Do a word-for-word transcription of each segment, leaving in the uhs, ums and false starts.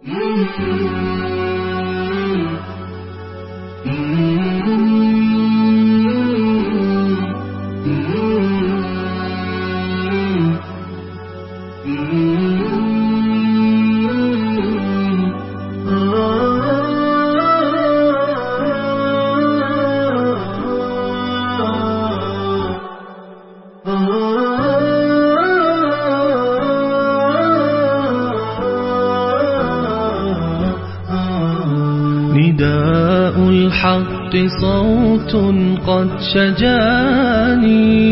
نداء الحق صوت قد شجاني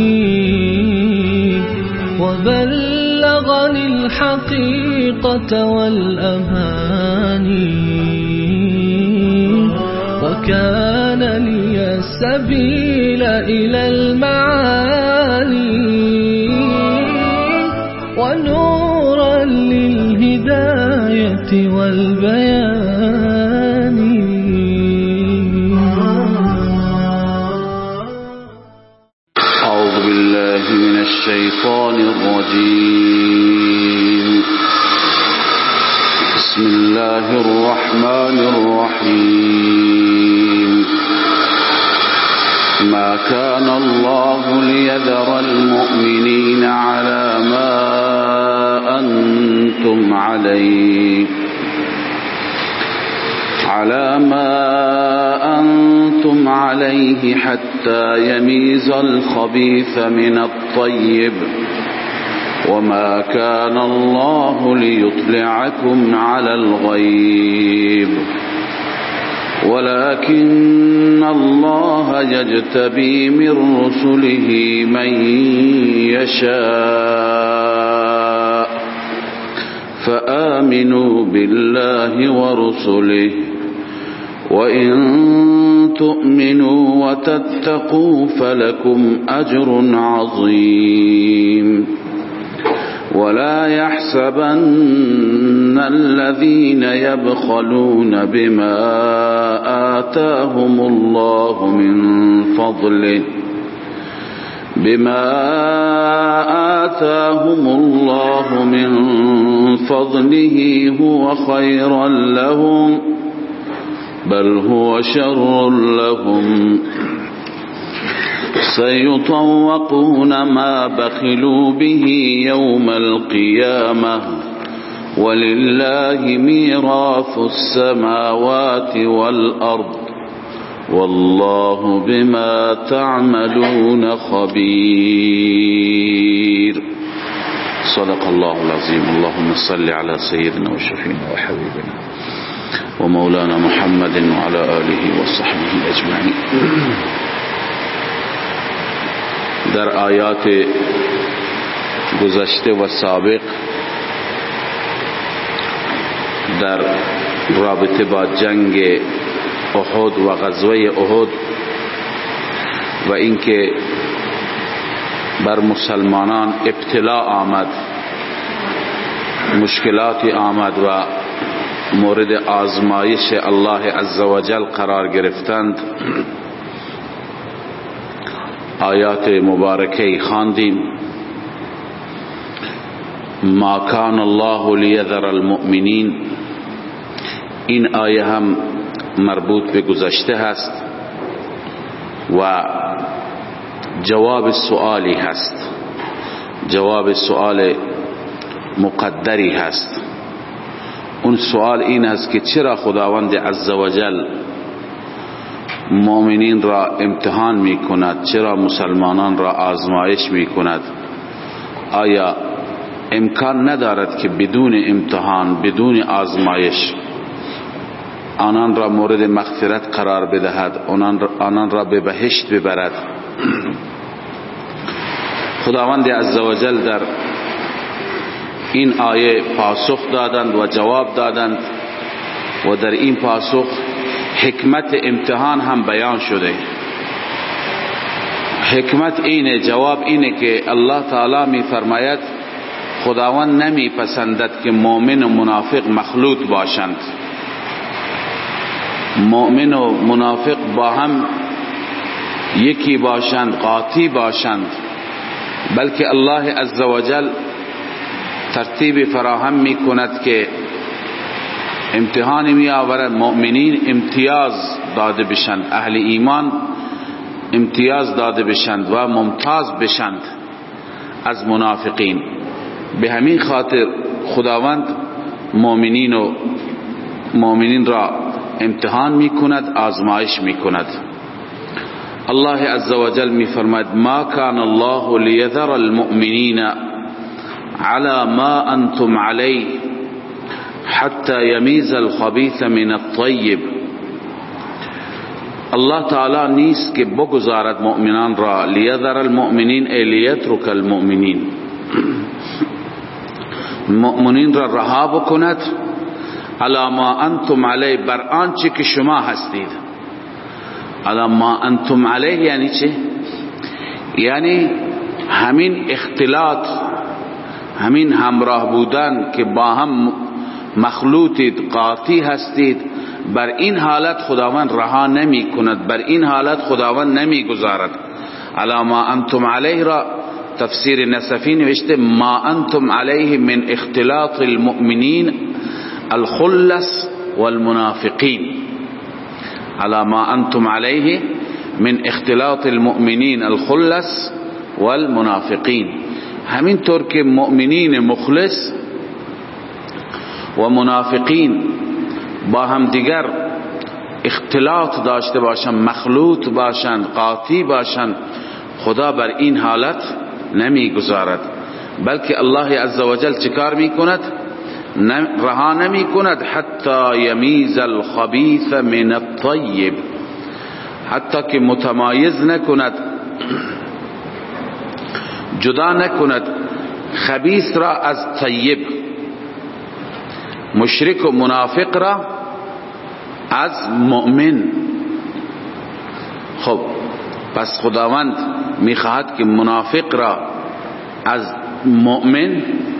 وبلغني الحقيقة والأماني وكان لي السبيل إلى المعالي ونورا للهداية والبيان. أعوذ بالله من الشيطان الرجيم. بسم الله الرحمن الرحيم. ما كان الله ليذر المؤمنين على ما أنتم عليه على ما أنتم عليه حتى يميز الخبيث من الطيب وما كان الله ليطلعكم على الغيب ولكن الله يجتبي من رسله من يشاء فآمنوا بالله ورسله وإن تؤمنوا وتتقوا فلكم أجر عظيم. ولا يحسبن الذين يبخلون بما آتاهم الله من فضله بما آتاهم الله من فضله هو خيرا لهم بل هو شر لهم سيطوقون ما بخلوا به يوم القيامة ولله ميراث السماوات والأرض والله بما تعملون خبير. صدق الله العظيم. اللهم صل على سيدنا وشفينا وحبيبنا ومولانا محمد وعلى آله وصحبه أجمعين. در آیات گذشته و سابق در رابطه با جنگ احد و غزوه احد و اینکه بر مسلمانان ابتلا آمد، مشکلاتی آمد و مورد آزمایش الله عزوجل قرار گرفتند، آیات مبارکه خواندیم. ما کان الله لیذر المؤمنین، این آیه هم مربوط به گذشته هست و جواب سؤالی هست، جواب سؤال مقدری هست. اون سؤال این است که چرا خداوند عزوجل مؤمنین را امتحان می کند، چرا مسلمانان را آزمایش می کند؟ آیا امکان ندارد که بدون امتحان، بدون آزمایش آنان را مورد مغفرت قرار بدهد، آنان را به بهشت ببرد؟ خداوند عزوجل در این آیه پاسخ دادند و جواب دادند و در این پاسخ حکمت امتحان هم بیان شده. حکمت اینه، جواب اینه که الله تعالی می فرماید خداوند نمی پسندد که مؤمن و منافق مخلوط باشند، مؤمن و منافق با هم یکی باشند، قاطی باشند، بلکه الله عزوجل ترتیب فراهم می کند که امتحانی می آورد مؤمنین امتیاز داده بشند، اهل ایمان امتیاز داده بشند و ممتاز بشند از منافقین. به همین خاطر خداوند مؤمنین و مؤمنین را امتحان می کند، آزمایش می کند. الله عزوجل می فرماید ما کان الله لیذر المؤمنین على ما انتم علیه حتی یمیز الخبیث من الطیب. الله تعالی نیست که بگذارد مؤمنان را، لیذر المؤمنین ای لیترک المؤمنین، مؤمنین را رها بکند علی ما انتم علیه، بر آنچه که شما هستید. علی ما انتم علیه یعنی چه؟ یعنی همین اختلاط، همین همراه بودن که با هم مخلوطید، قاطی هستید، بر این حالت خداوند رها نمی کند، بر این حالت خداوند نمی گذارد. علی ما انتم علیه را تفسیر نصفی نوشته ما انتم علیه من اختلاط المؤمنین الخلص والمنافقین. علی ما انتم علیه من اختلاط المؤمنین الخلص والمنافقین. همین طور که مؤمنین مخلص و منافقین با هم دیگر اختلاط داشته باشند، مخلوط باشند، قاطی باشند، خدا بر این حالت نمی گذارد، بلکه الله عزوجل چیکار می کند؟ رها نمی کند حتی یمیز الخبیث من الطیب، حتی که متمایز نکند، جدا نکند خبیث را از طیب، مشرک و منافق را از مؤمن. خب پس خداوند میخواهد که منافق را از مؤمن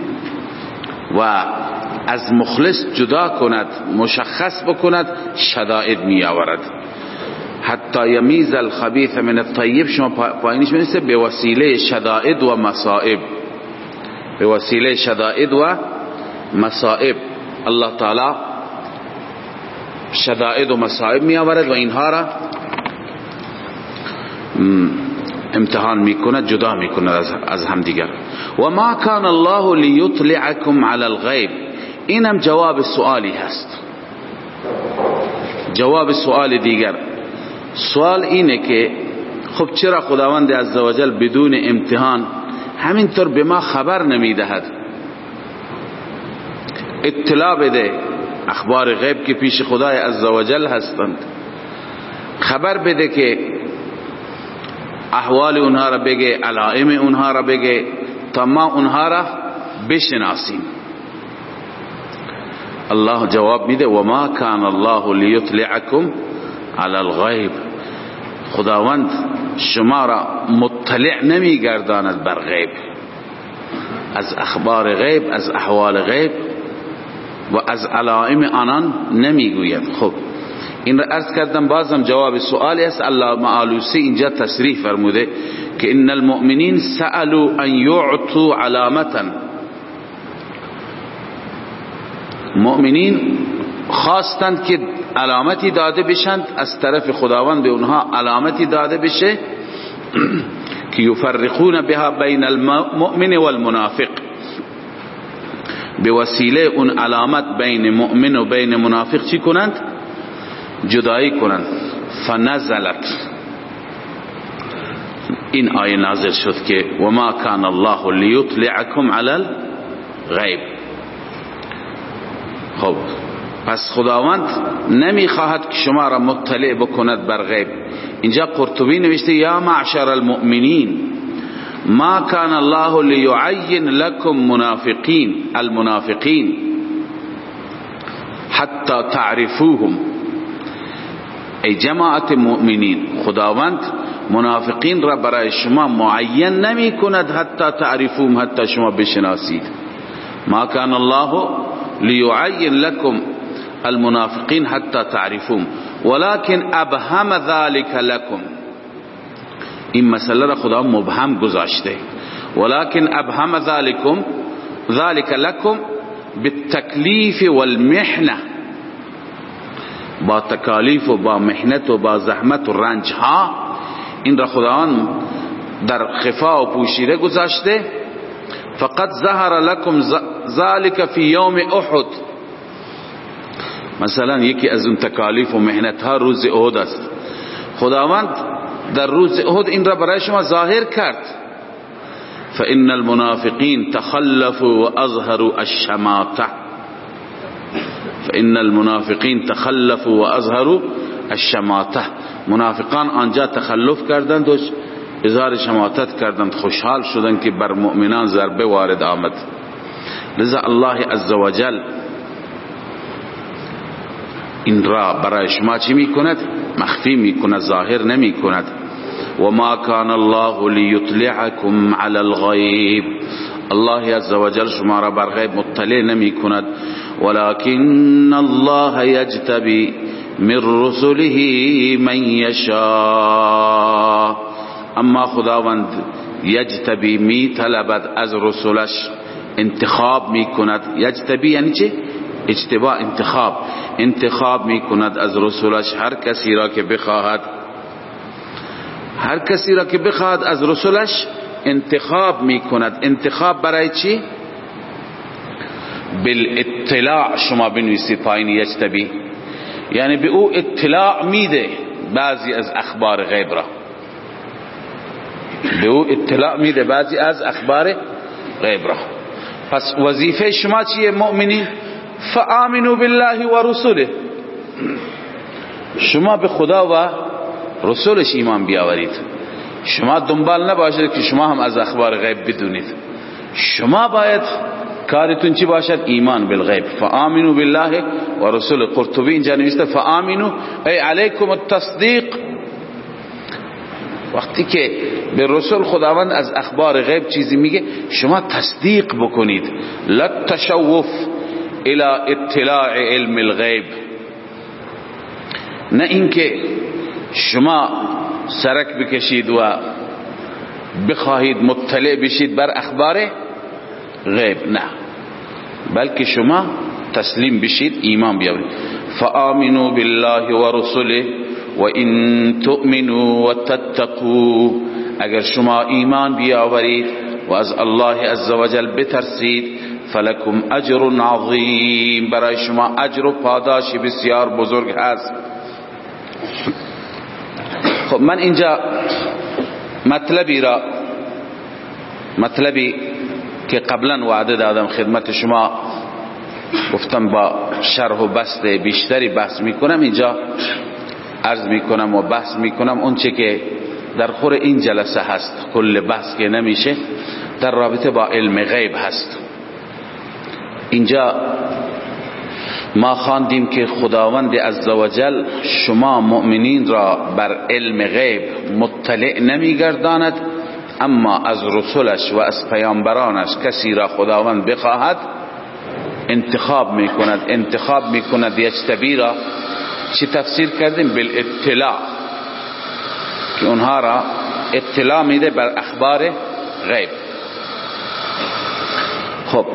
و از مخلص جدا کند، مشخص بکند، شدائد می آورد. حتی یمیز الخبیث من الطیب، شما پایینش می‌نویسه به وسیله شدائد و مصائب، به وسیله شدائد و مصائب الله تعالی شدائد و مصائب می آورد و اینها را امتحان می کند، جدا می کند از هم دیگر. و ما کان الله لیطلعکم علی الغیب، اینم جواب سوالی هست، جواب سوال دیگر. سوال اینه که خب چرا خداوند عزوجل بدون امتحان همینطور به ما خبر نمی دهد، اطلاع بده، اخبار غیب که پیش خدای عزوجل هستند، خبر بده که احوال اونها را بگه، علائم اونها را بگه تا ما اونها را بشناسیم. الله جواب میده و ما کان الله لیطلعکم علی الغیب، خداوند شما را مطلع نمی گرداند بر غیب، از اخبار غیب، از احوال غیب و از علائم آنان نمیگوید. خب این را عرض کردم، بازم جواب سوالی است. علامه آلوسی اینجا تصریح فرموده که ان المؤمنین سألوا ان یعطوا علامتا، مؤمنین خواستند که علامتی داده بشند از طرف خداوند، به اونها علامتی داده بشه که یفرقون بها بین المؤمن والمنافق، به وسیله اون علامت بین مؤمن و بین منافق چی کنند؟ جدایی کنند. فنزلت، این آیه نازل شد که و ما کان الله لیطلعکم علی الغیب. خب پس خداوند نمیخواهد که شما را مطلع بکند بر غیب. اینجا قرطبی نوشته یا معشر المؤمنین ما کان الله لیعین لکم منافقین المنافقین حتی تعرفوهم، ای جماعت مؤمنین خداوند منافقین را برای شما معین نمی کند حتی تعرفوهم، حتی شما بشناسید. ما کان الله لیعین لکم المنافقین حتی تعرفوهم ولكن ابهم ذلك لكم، این مسئله را خدا مبهم گذاشته. ولكن ابهم ذلكم ذلك لكم بالتکلیف والمحنه با تکالیف و با محنت و با زحمت و رنج ها، این را خداوند در خفا و پوشیده گذاشته. فقط ظهر لكم ذلك في یوم احد. مثلا یکی از اون تکالیف و محنت ها روز احد است. خداوند در روز احد این را برای شما ظاهر کرد. فإن المنافقین تخلفوا واظهروا الشماتة. فإن المنافقین تخلفوا واظهروا الشماتة. منافقان آنجا تخلف کردند و اظهار شماتت کردند، خوشحال شدند که بر مؤمنان ضربه وارد آمد. لذا الله عزوجل این را برای شما چی می کند؟ مخفی می کند، ظاهر نمی کند. و ما کان الله لیطلعکم علی الغیب. الله عزوجل شما را بر غیب مطلع نمی کند. ولكن الله یجتبی من رسله من یشاء. اما خداوند یجتبی می طلبد از رسولش، انتخاب می کند. یجتبی یعنی چه؟ اجتباء، انتخاب. انتخاب می کند از رسولش هر کسی را که بخواهد. هر کسی را که بخواهد از رسولش انتخاب می کند. انتخاب برای چی؟ بالاطلاع. شما بنویسید پایین یجتبی، یعنی به او اطلاع میده بعضی از اخبار غیب را. به او اطلاع میده بعضی از اخبار غیب را. پس وظیفه شما چیه مؤمنین؟ فآمنوا بالله و رسوله. شما به خدا و رسولش ایمان بیاورید. شما دنبال نباشید که شما هم از اخبار غیب بدونید. شما باید کارتون چی باشد؟ ایمان بالغیب. فآمنوا بالله و رسوله. قرطبی اینجا نوشته فآمنوا ای علیکم التصدیق. وقتی که به رسول خداوند از اخبار غیب چیزی میگه شما تصدیق بکنید. لا تشوف الى اطلاع علم الغیب. نه اینکه شما سرک بکشید و بخواهید مطلع بشید بر اخبار غیب، نه، بلکه شما تسلیم بشید، ایمان بیاورید. فآمنوا بالله و رسوله و ان تؤمنوا و تتقوا. اگر شما ایمان بیاورید و از الله عزوجل بترسید، فلکم اجر عظیم. برای شما اجر و پاداشی بسیار بزرگ هست. خب من اینجا مطلبی را مطلبی که قبلا وعده دادم خدمت شما، گفتم با شرح و بسط بیشتری بحث میکنم، اینجا عرض میکنم و بحث میکنم اون چه که در خور این جلسه هست. کل بحث که نمیشه در رابطه با علم غیب هست. اینجا ما خواندیم که خداوند عزوجل شما مؤمنین را بر علم غیب مطلع نمیگرداند، اما از رسولش و از پیامبرانش کسی را خداوند بخواهد انتخاب میکند. انتخاب میکند یجتبی را چی تفسیر کردیم؟ بالاطلاع، که اونها را اطلاع میده بر اخبار غیب. خب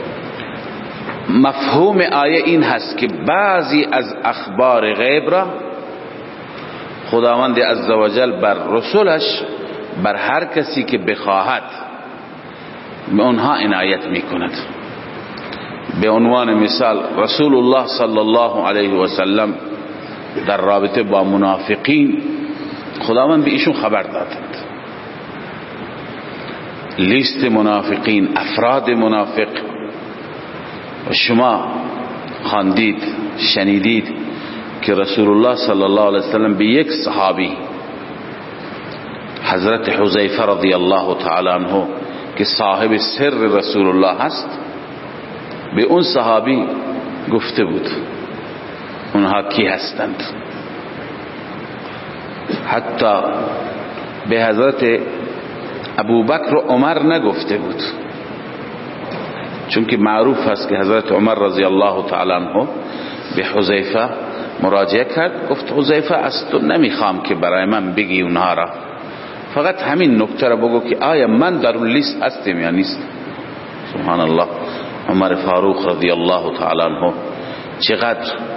مفهوم آیه این هست که بعضی از اخبار غیب را خداوند عزوجل بر رسولش، بر هر کسی که بخواهد، به اونها عنایت میکند. به عنوان مثال رسول الله صلی الله علیه و سلم در رابطه با منافقین خداوند به ایشون خبر دادند. لیست منافقین، افراد منافق. و شما خواندید، شنیدید که رسول الله صلی الله علیه وسلم به یک صحابی حضرت حذیفه رضی الله تعالی عنه که صاحب سر رسول الله هست، به اون صحابی گفته بود اونها کی هستند. حتی به حضرت ابوبکر و عمر نگفته بود، چون که معروف هست که حضرت عمر رضی الله تعالی عنه به حذیفه مراجعه کرد، گفت حذیفه از تو نمیخوام که برای من بگی اونها را، فقط همین نکته را بگو که آیا من در اون لیست هستم یا نیست. سبحان الله. عمر فاروق رضی الله تعالی عنه چقدر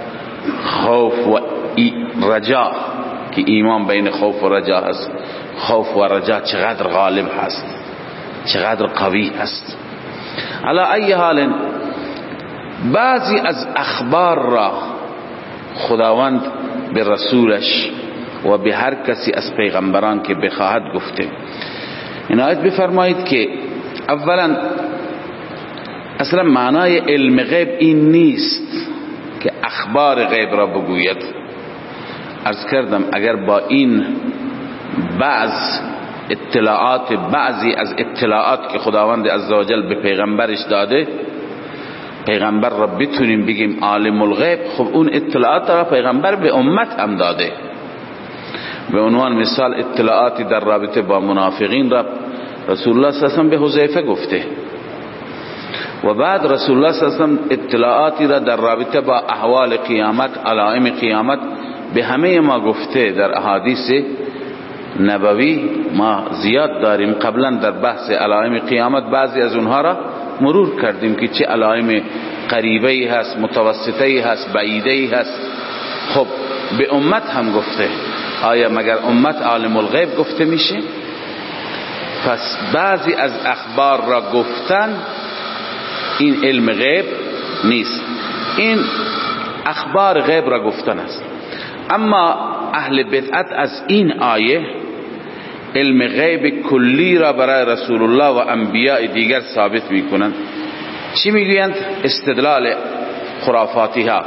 خوف و رجا که ایمان بین خوف و رجا هست. خوف و رجا چقدر غالب هست، چقدر قوی هست. علی ای حال بعضی از اخبار را خداوند به رسولش و به هر کسی از پیغمبران که بخواهد گفته. عنایت بفرمایید که اولا اصلا معنای علم غیب این نیست که اخبار غیب را بگوید. عرض کردم اگر با این بعض اطلاعات بعضی از اطلاعات که خداوند عزوجل به پیغمبرش داده پیغمبر را بتونیم بگیم عالم الغیب، خب اون اطلاعات را پیغمبر به امت هم داده. به عنوان مثال اطلاعاتی در رابطه با منافقین را رسول الله صلی الله علیه و سلم به حذیفه گفته و بعد رسول الله صلی الله علیه و سلم اطلاعاتی را در رابطه با احوال قیامت، علائم قیامت به همه ما گفته. در احادیث نبوی ما زیاد داریم. قبلا در بحث علائم قیامت بعضی از اونها را مرور کردیم که چه علائم قریبه هست، متوسطه هست، بعیده هست. خب به امت هم گفته. آیا مگر امت عالم الغیب گفته میشه؟ پس بعضی از اخبار را گفتن این علم غیب نیست، این اخبار غیب را گفتن است. اما اهل بدعت از این آیه علم غیب کلی را برای رسول الله و انبیاء دیگر ثابت میکنند. چی میگویند؟ استدلال خرافاتی ها.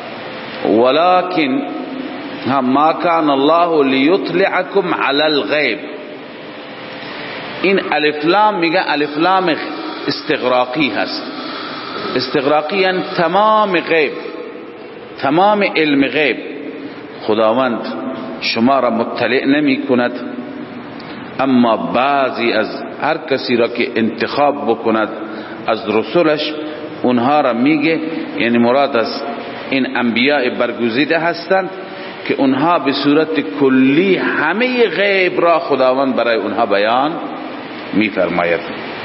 ولكن ما كان الله ليطلعكم على الغیب. این الف لام میگه الف لام استغراقی هست. استغراقی یعنی تمام غیب، تمام علم غیب. خداوند شما را مطلع نمی کند، اما بعضی از هر کسی را که انتخاب بکند از رسولش اونها را میگه. یعنی مراد از این انبیاء برگزیده هستند که اونها به صورت کلی همه غیب را خداوند برای اونها بیان میفرماید.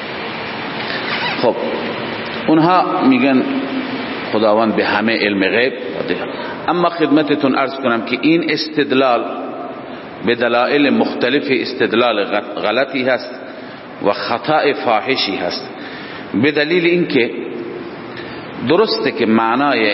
خب اونها میگن خداوند به همه علم غیب داده. اما خدمتتون عرض کنم که این استدلال به دلائل مختلف استدلال غلطی هست و خطا فاحشی هست. به دلیل اینکه درسته که معنای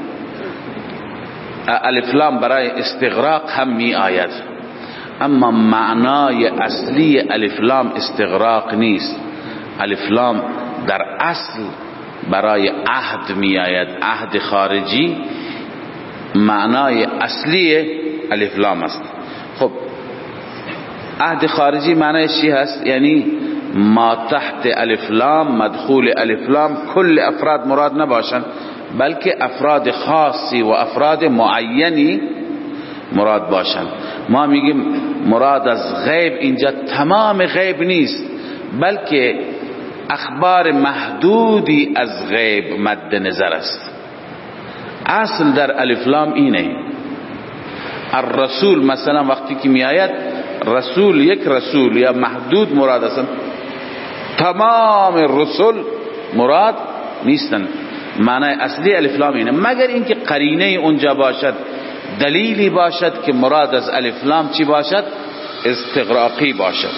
الف لام برای استغراق هم می آید، اما معنای اصلی الف لام استغراق نیست. الف لام در اصل برای عهد می آید، عهد خارجی معنای اصلی الف لام است. خب عهد خارجی معنیش چی هست؟ یعنی ما تحت الف لام، مدخول الف لام کل افراد مراد نباشند، بلکه افراد خاصی و افراد معینی مراد باشند. ما میگیم مراد از غیب اینجا تمام غیب نیست، بلکه اخبار محدودی از غیب مد نظر است. اصل در الف لام اینه. الرسول مثلا وقتی که می آید رسول، یک رسول یا محدود مراد است، تمام رسول مراد نیستن. معنی اصلی الف لام اینه، مگر اینکه قرینه اونجا باشد، دلیلی باشد که مراد از الف لام چی باشد؟ استغراقی باشد.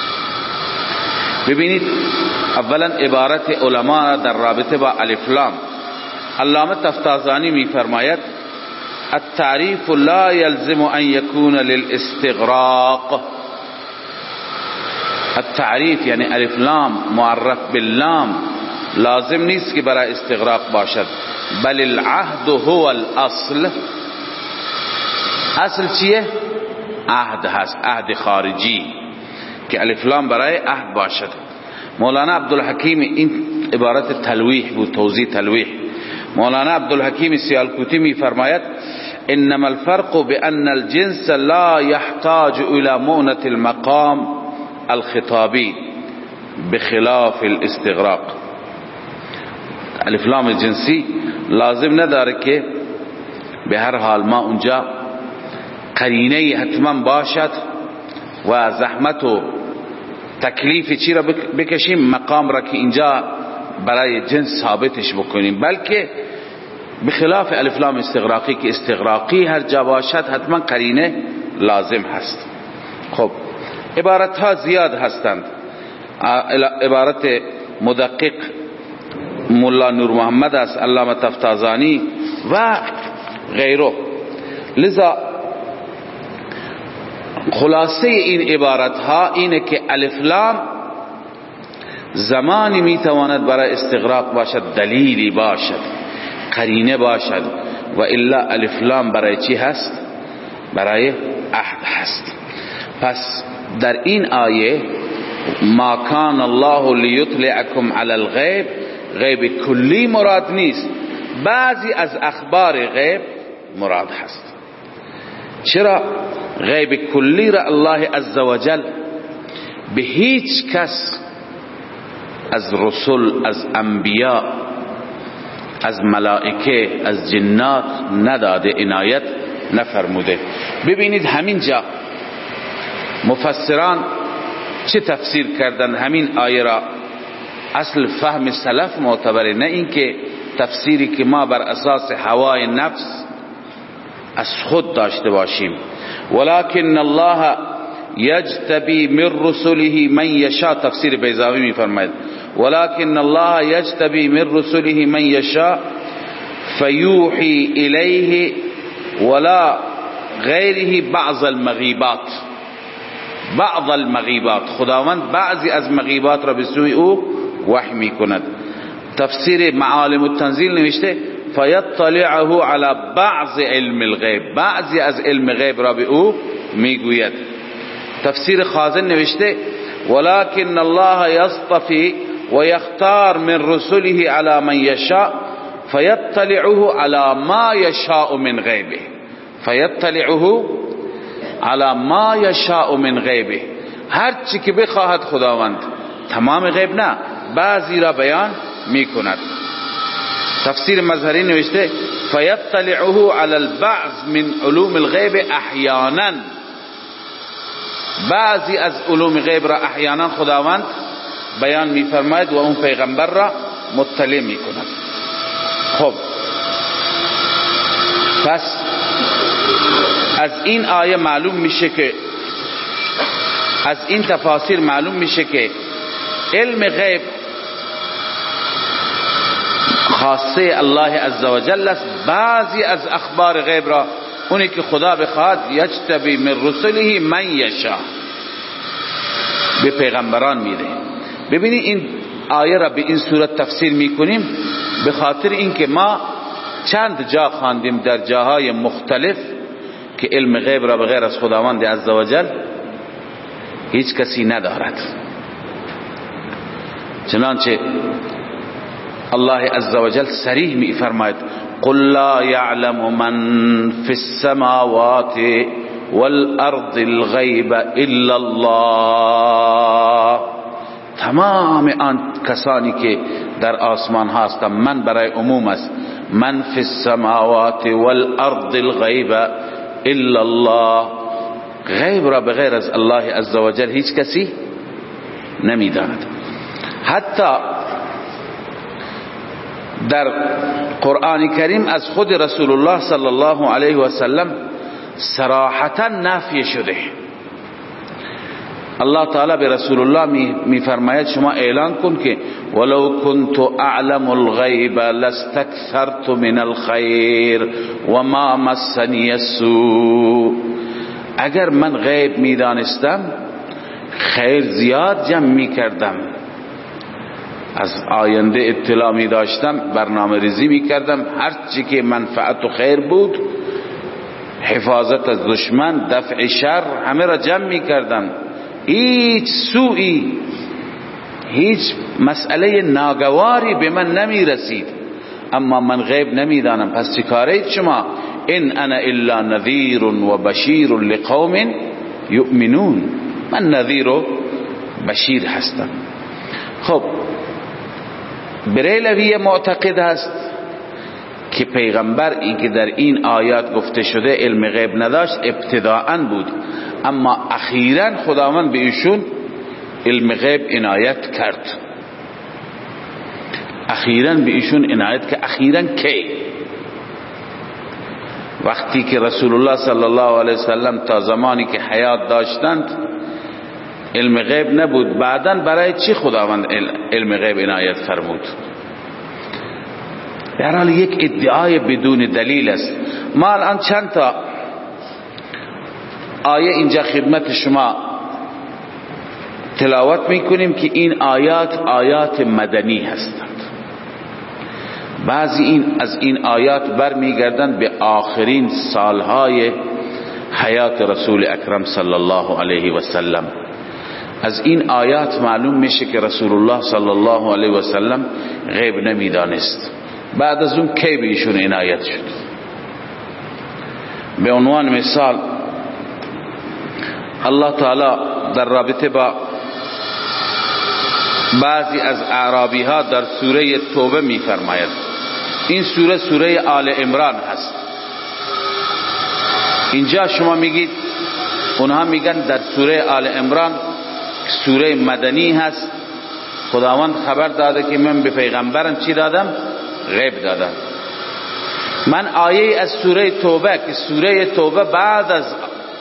ببینید اولا عبارت علما در رابطه با الف لام، علامه تفتازانی می فرماید التعریف لا يلزم ان يكون للاستغراق. التعریف یعنی الف لام معرف باللام لازم نیست که برای استغراق باشد، بل العهد هو الاصل. اصل چیه؟ عهد هست، عهد خارجی که الف لام برای عهد باشد. مولانا عبدالحکیم، این عبارت تلویح بود، توضیح تلویح. مولانا عبدالحکیم سیالکوتی می فرماید انما الفرق بان الجنس لا يحتاج الى مؤنة المقام الخطابی بخلاف الاستغراق. الف لام جنسی لازم نداره که به هر حال ما اونجا قرینه حتما باشد و زحمت و تکلیف چی را بکشیم، مقام را که اینجا برای جنس ثابتش بکنیم، بلکه بخلاف الف لام استغراقی که استغراقی هر جا باشد حتما قرینه لازم هست. خب عبارت ها زیاد هستند. عبارت مدقق مولا نور محمد است، علامه تفتازانی و غیره. لذا خلاصه این عبارت ها اینه که الف لام زمانی میتواند برای استغراق باشد، دلیلی باشد، قرینه باشد، و الا الف لام برای چی هست؟ برای عهد هست. پس در این آیه ما کان الله لیطلعکم علی الغیب، غیب کلی مراد نیست، بعضی از اخبار غیب مراد هست. چرا؟ غیب کلی را الله عزوجل به هیچ کس از رسول، از انبیاء، از ملائکه، از جنات نداده، عنایت نفرموده. ببینید همین جا مفسران چه تفسیر کردن همین آیه را. اصل فهم سلف معتبره، نه اینکه تفسیری که ما بر اساس هوای نفس از خود داشته باشیم. ولكن الله یجتبی من رسله من یشاء، تفسیر بیضاوی می فرماید ولكن الله یجتبی من رسله من یشاء فیوحی الیه ولا غیره بعض المغیبات. بعض المغیبات، خداوند بعضی از مغیبات را به سوی او وحی می کند. تفسیر معالم التنزیل نوشته فیطلعه علی بعض علم الغیب، بعضی از علم غیب را به او میگوید. تفسیر خازن نوشته ولكن الله یصطفی و یختار من رسله علی من یشاء فیطلعه علی ما یشاء من غیبه. فیطلعه علی ما یشاء من غیبه، هر چی که بخواهد خداوند، تمام غیب نه، بعضی را بیان می کند. تفسیر مظهری نوشته فیطلعه علی البعض من علوم الغیب احیانا، بعضی از علوم غیب را احیانا خداوند بیان می فرماید و اون پیغمبر را مطلع می کند. خب پس از این آیه معلوم میشه که از این تفاسیر معلوم میشه که علم غیب خاصه الله عزوجل است. بعضی از اخبار غیب را اونی که خدا بخواد یجتبی من رسله من یشاء به پیغمبران میده. ببینید این آیه را به این صورت تفسیر میکنیم به خاطر اینکه ما چند جا خواندیم در جاهای مختلف که علم غیب را بغیر از خداوند عزوجل هیچ کسی ندارد. چنانچه الله عزوجل صریح می فرماید قل لا يعلم من في السماوات والارض الغیب الا الله. تمام آن کسانی که در آسمان هستند، من برای عموم است، من فی السماوات والارض الغیب الا الله، غیب را بغیر از الله عزوجل هیچ کسی نمیداند. حتی در قرآن کریم از خود رسول الله صلی الله علیه و سلم صراحتا نفی شده. الله تعالی به رسول الله می فرماید شما اعلان کن که ولو كنت اعلم الغیب لاستكثرت من الخیر و ما مسنی السوء. اگر من غیب می دانستم خیر زیاد جمع می کردم، از آینده اطلاع می داشتم، برنامه ریزی می کردم، هر چی که منفعت و خیر بود، حفاظت از دشمن، دفع شر، همه را جمع می کردم، هیچ سوئی، هیچ مسئله ناگواری به من نمی رسید. اما من غیب نمی دانم، پس چی کارید شما؟ ان انا الا نذیر و بشیر لقوم یؤمنون. من نذیر و بشیر هستم. خب بریلوی معتقد هست که پیغمبر این که در این آیات گفته شده علم غیب نداشت ابتداءً بود، اما اخیراً خداوند به ایشون علم غیب عنایت کرد. اخیراً به ایشون عنایت که اخیراً کی؟ وقتی که رسول الله صلی الله علیه وسلم تا زمانی که حیات داشتند علم غیب نبود، بعداً برای چی خداوند علم غیب عنایت فرمود؟ در حال یک ادعای بدون دلیل است. ما الان چند تا آیه اینجا خدمت شما تلاوت میکنیم که این آیات آیات مدنی هستند. بعضی این از این آیات برمیگردند به آخرین سالهای حیات رسول اکرم صلی الله علیه و سلم. از این آیات معلوم میشه که رسول الله صلی الله علیه و سلم غیب نمیدانست. بعد از اون کی به ایشون عنایت شد؟ به عنوان مثال الله تعالی در رابطه با بعضی از اعرابی ها در سوره توبه می فرماید. این سوره سوره آل عمران هست. اینجا شما میگید، اونها میگن در سوره آل عمران سوره مدنی هست، خداوند خبر داده که من به پیغمبرم چی دادم؟ غیب دادم. من آیه از سوره توبه که سوره توبه بعد از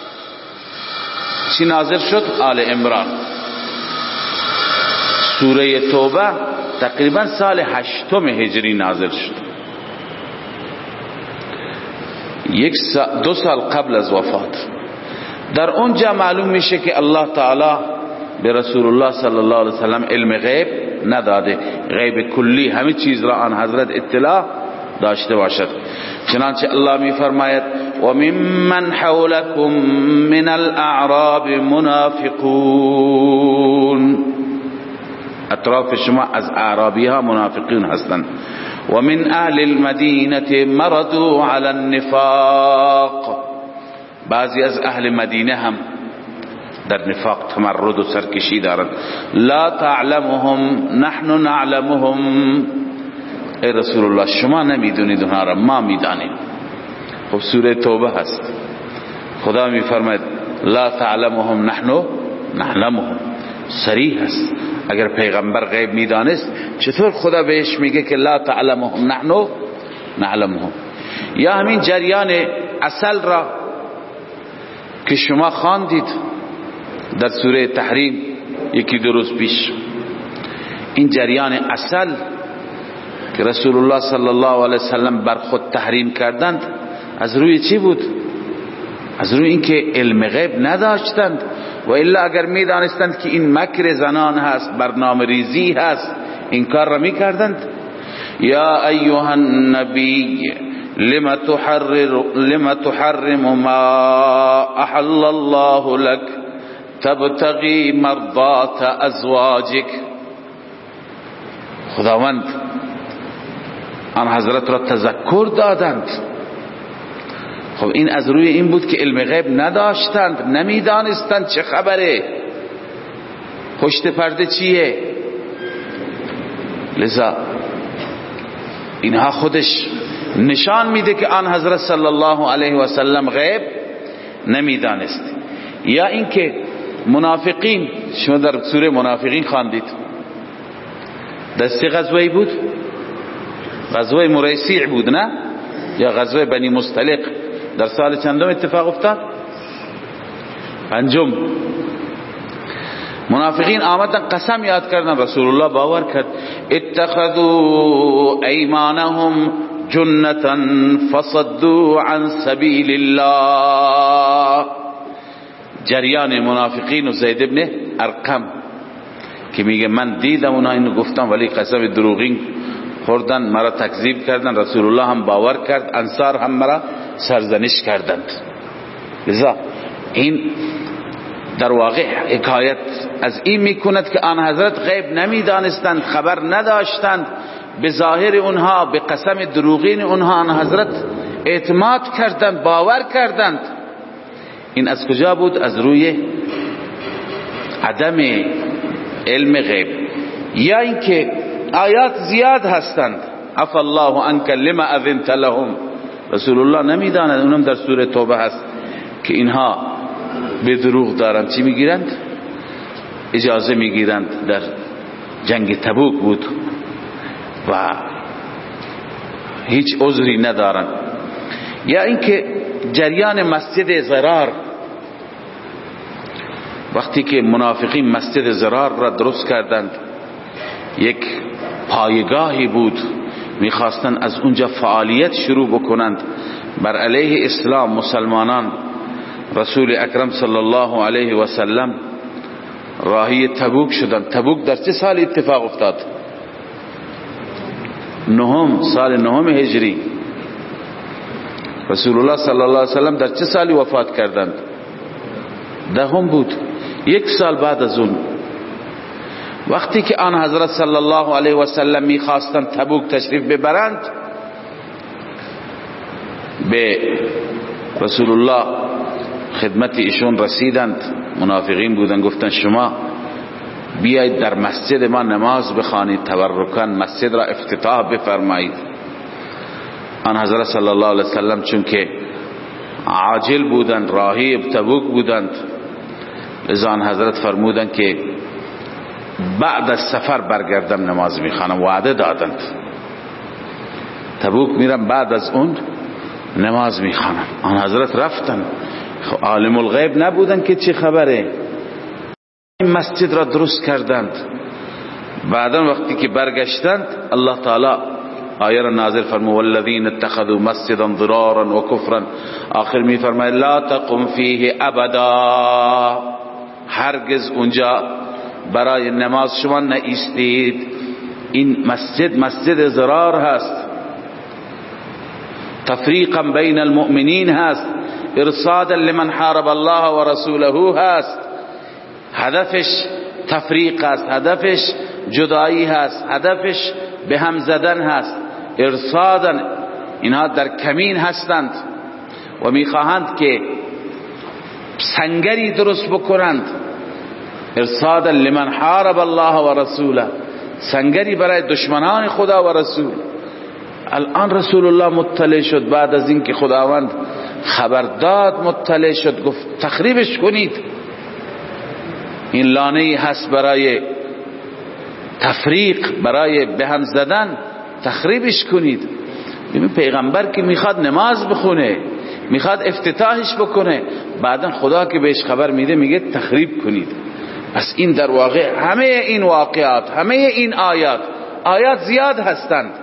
چی نازل شد؟ آل عمران. سوره توبه تقریبا سال هشتم هجری نازل شد، یک سال دو سال قبل از وفات. در اونجا معلوم میشه که الله تعالی به رسول الله صلی الله علیه وسلم علم غیب نداده، غیب کلی همه چیز را آن حضرت اطلاع داشته باشد. چنانچه الله می فرماید و ممن حولکم من الاعراب منافقون، اطراف شما از اعرابی ها منافقین هستند. و من اهل المدینه مرضوا علی النفاق، بعضی از اهل مدینه هم در نفاق تمرد و سرکشی دارند. لا تعلمهم نحن نعلمهم، ای رسول الله شما نمیدونید اونها را، ما میدانیم. خب سوره توبه هست، خدا میفرماید لا تعلمهم نحن نعلمهم، صریح هست. اگر پیغمبر غیب میدانست چطور خدا بهش میگه که لا تعلمهم نحن نعلمهم؟ یا همین جریان عسل را که شما خواندید در سوره تحریم یکی دو روز پیش، این جریان عسل که رسول الله صلی الله علیه وسلم بر خود تحریم کردند، از روی چی بود؟ از روی اینکه علم غیب نداشتند. و الا اگر میدانستند که این مکر زنان هست، برنامه ریزی هست، این کار را میکردند. یا ایها النبی لما تحرر لما تحرم ما احل الله لك تبتغي مرضات ازواجك. خداوند آن حضرت را تذکر دادند. خب این از روی این بود که علم غیب نداشتند، نمیدانستند چه خبره، پشت پرده چیه. لذا اینها خودش نشان میده که آن حضرت صلی الله علیه و سلم غیب نمیدانست. یا اینکه منافقین، شما در سوره منافقین خواندید، دسته غزوهی بود، غزوه مریسیع بود نه؟ یا غزوه بنی مستلق در سال چندم اتفاق افتاد؟ پنجم. منافقین آمدن قسم یاد کردن، رسول الله باور کرد. اتخذوا ایمانهم جنتا فصدوا عن سبیل الله. جریان منافقین و زید ابن ارقم که میگه من دیدم اونا اینو گفتم ولی قسم دروغین خوردن، مرا تکذیب کردن، رسول الله هم باور کرد، انصار هم مرا سرزنش کردند. لذا این در واقع حکایت از این میکند که آن حضرت غیب نمیدانستند، خبر نداشتند، به ظاهر اونها، به قسم دروغین اونها آن حضرت اعتماد کردند، باور کردند. این از کجا بود؟ از روی عدم علم غیب. یا اینکه آیات زیاد هستند، عفا الله عنک لما اذنت لهم، رسول الله نمیداند، اونم در سوره توبه هست که اینها به دروغ دارند چی میگیرند؟ اجازه میگیرند. در جنگ تبوک بود و هیچ عذری ندارند. یا اینکه جریان مسجد ضرار، وقتی که منافقین مسجد ضرار را درست کردند، یک پایگاهی بود، میخواستند از اونجا فعالیت شروع بکنند بر علیه اسلام مسلمانان. رسول اکرم صلی الله علیه و سلم راهی تبوک شدند. تبوک در چه سال اتفاق افتاد؟ نهم، سال نهم هجری. رسول الله صلی الله علیه و سلم در چه سالی وفات کردند؟ دهم بود. یک سال بعد از اون وقتی که آن حضرت صلی الله علیه و سلم میخواستند تبوک تشریف ببرند، به رسول الله خدمت ایشون رسیدند. منافقین بودن، گفتن شما بیایید در مسجد ما نماز بخوانید، تبرکاً مسجد را افتتاح بفرمایید. آن حضرت صلی الله علیه وسلم چون که عاجل بودند، راهی تبوک بودند، لذا آن حضرت فرمودند که بعد از سفر برگردم نماز میخوانم. وعده دادند تبوک میرم بعد از اون نماز میخوانم. آن حضرت رفتن، عالم الغیب نبودن که چه خبره. این مسجد را درست کردند. بعدا وقتی که برگشتند الله تعالی آیه را نازل فرمود والذین اتخذوا مسجدا ضرارا و کفرا. آخر می فرماید لا تقم فیه ابدا، هرگز اونجا برای نماز شما نایستید. این مسجد مسجد ضرار هست، تفریقا بین المؤمنین هست، ارصادا لمن حارب الله و رسوله هست. هدفش تفریق هست، هدفش جدایی هست، هدفش به هم زدن هست. ارصادا، اینها در کمین هستند و میخواهند که سنگری درست بکنند. ارصادا لمن حارب الله و رسوله، سنگری برای دشمنان خدا و رسول. الان رسول الله مطلع شد، بعد از اینکه خداوند خبر داد مطلع شد، گفت تخریبش کنید. این لانه‌ای هست برای تفریق، برای به هم زدن، تخریبش کنید. ببین پیغمبر که میخواد نماز بخونه، میخواد افتتاحش بکنه، بعدا خدا که بهش خبر میده میگه تخریب کنید. پس این در واقع همه این واقعات، همه این آیات، آیات زیاد هستند.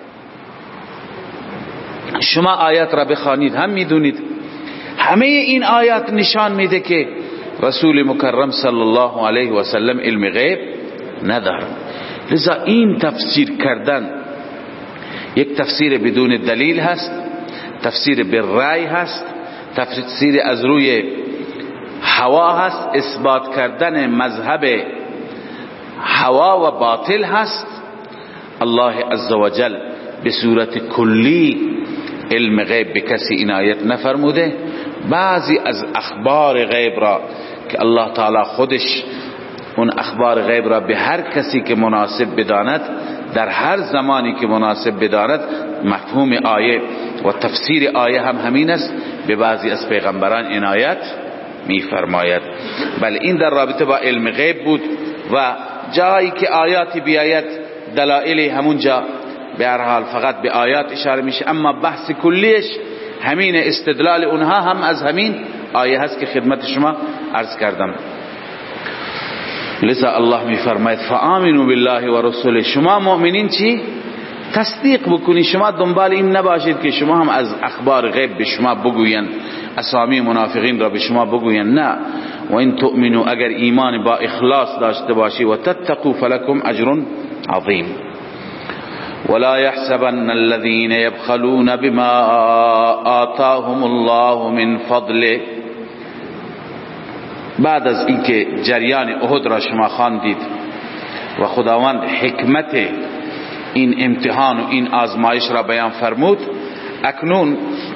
شما آیات را بخوانید هم میدونید همه این آیات نشان میده که رسول مکرم صلی الله علیه و سلم علم غیب ندارد. لذا این تفسیر کردن یک تفسیر بدون دلیل هست، تفسیر بالرأی هست، تفسیر از روی هوا هست، اثبات کردن مذهب هوا و باطل هست. الله عزوجل به صورت کلی علم غیب به کسی عنایت نفرموده. بعضی از اخبار غیب را که الله تعالی خودش اون اخبار غیب را به هر کسی که مناسب بداند، در هر زمانی که مناسب بداند، مفهوم آیه و تفسیر آیه هم همین است، به بعضی از پیغمبران عنایت می فرماید. بل این در رابطه با علم غیب بود و جایی که آیاتی بیاید دلائلی همونجا به هر حال فقط به آیات اشاره میشه، اما بحث کلیش همین، استدلال اونها هم از همین آیه هست که خدمت شما عرض کردم. لذا الله می فرماید فآمنوا بالله و رسوله، شما مؤمنین چی؟ تصدیق بکنید. شما دنبال این نباشید که شما هم از اخبار غیب به شما بگوین، اسامی منافقین را به شما بگوین. نه، و این تؤمنوا، اگر ایمان با اخلاص داشته باشی، و تتقوا فلکم اجر عظیم. ولا يحسبن الذين يبخلون بما آتاهم الله من فضله. بعد از اینکه جریان احد را شما خواندید و خداوند حکمت این امتحان و این آزمایش را بیان فرمود، اکنون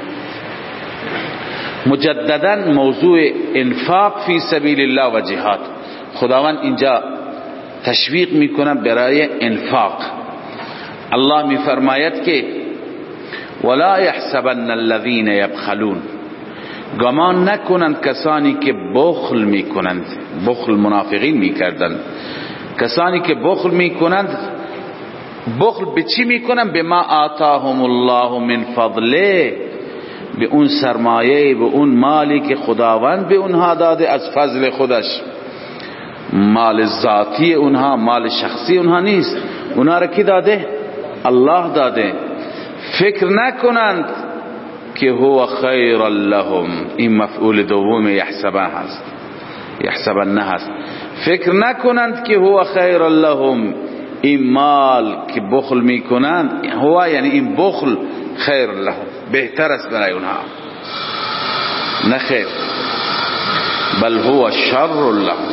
مجددا موضوع انفاق فی سبیل الله و جهاد، خداوند اینجا تشویق میکنه برای انفاق. الله می فرماید که ولا يحسبن الذين يبخلون، گمان نکنند کسانی که بخل میکنند. بخل منافقین میکردند. کسانی که بخل میکنند، بخل به چی میکنند؟ بما آتاهم الله من فضله، به اون سرمایه، به اون مالی که خداوند به اونها داده از فضل خودش. مال ذاتی اونها، مال شخصی اونها نیست. اونها را کی داده؟ الله داده. فکر نکنند که هو خیر لهم. این مفعول دوم یحسبه هست، یحسبن هست. فکر نکنند که هو خیر لهم، این مال که بخل میکنند، هو یعنی این بخل خیر لهم، بهتر است برای اونها. نه خیر، بل هو شر لهم،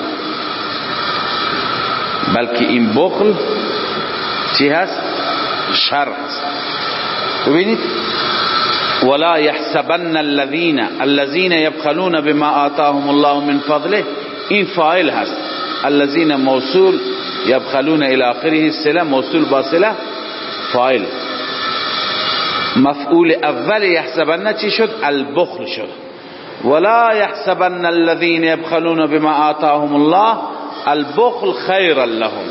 بلکه این بخل چی هست؟ شر هست. ببینید ولا يحسبن الذين الذين يبخلون بما آتاهم الله من فضله، این فاعل هست. الذين موصول، يبخلون الى آخره الصله، موصول با صله فاعل. مفعول اول يحسبن چی شد؟ البخل شد. ولا يحسبن الذين يبخلون بما آتاهم الله البخل خيرا لهم،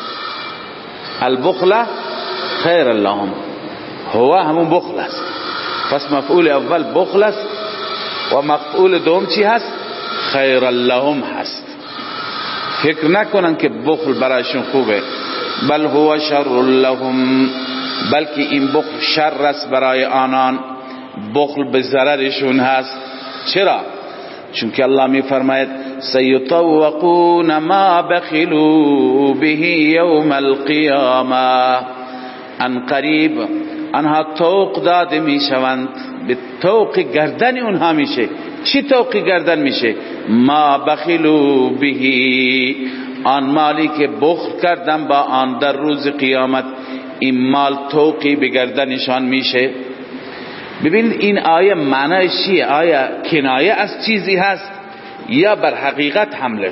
البخل خيرا لهم، هو همون بخل است. پس مفعول اول بخل است و مفعول دوم چی هست؟ خیرا لهم هست. فکر نکنن که بخل برایشون خوبه، بل هو شر لهم، بلکه این بخل شر است برای آنان، بخل به ضررشون هست. چرا؟ چون که الله می فرماید سیطوقون ما بخلوا به یوم القیامه، ان قریب آنها توق داده می شوند، به توق گردن اونها میشه. چی توق گردن میشه؟ ما بخلوا به، آن مالی که بخل کردن با آن در روز قیامت، این مال توقی به گردنشان میشه. ببین این آیه معنی چیه؟ آیا کنایه از چیزی هست یا بر حقیقت حمله؟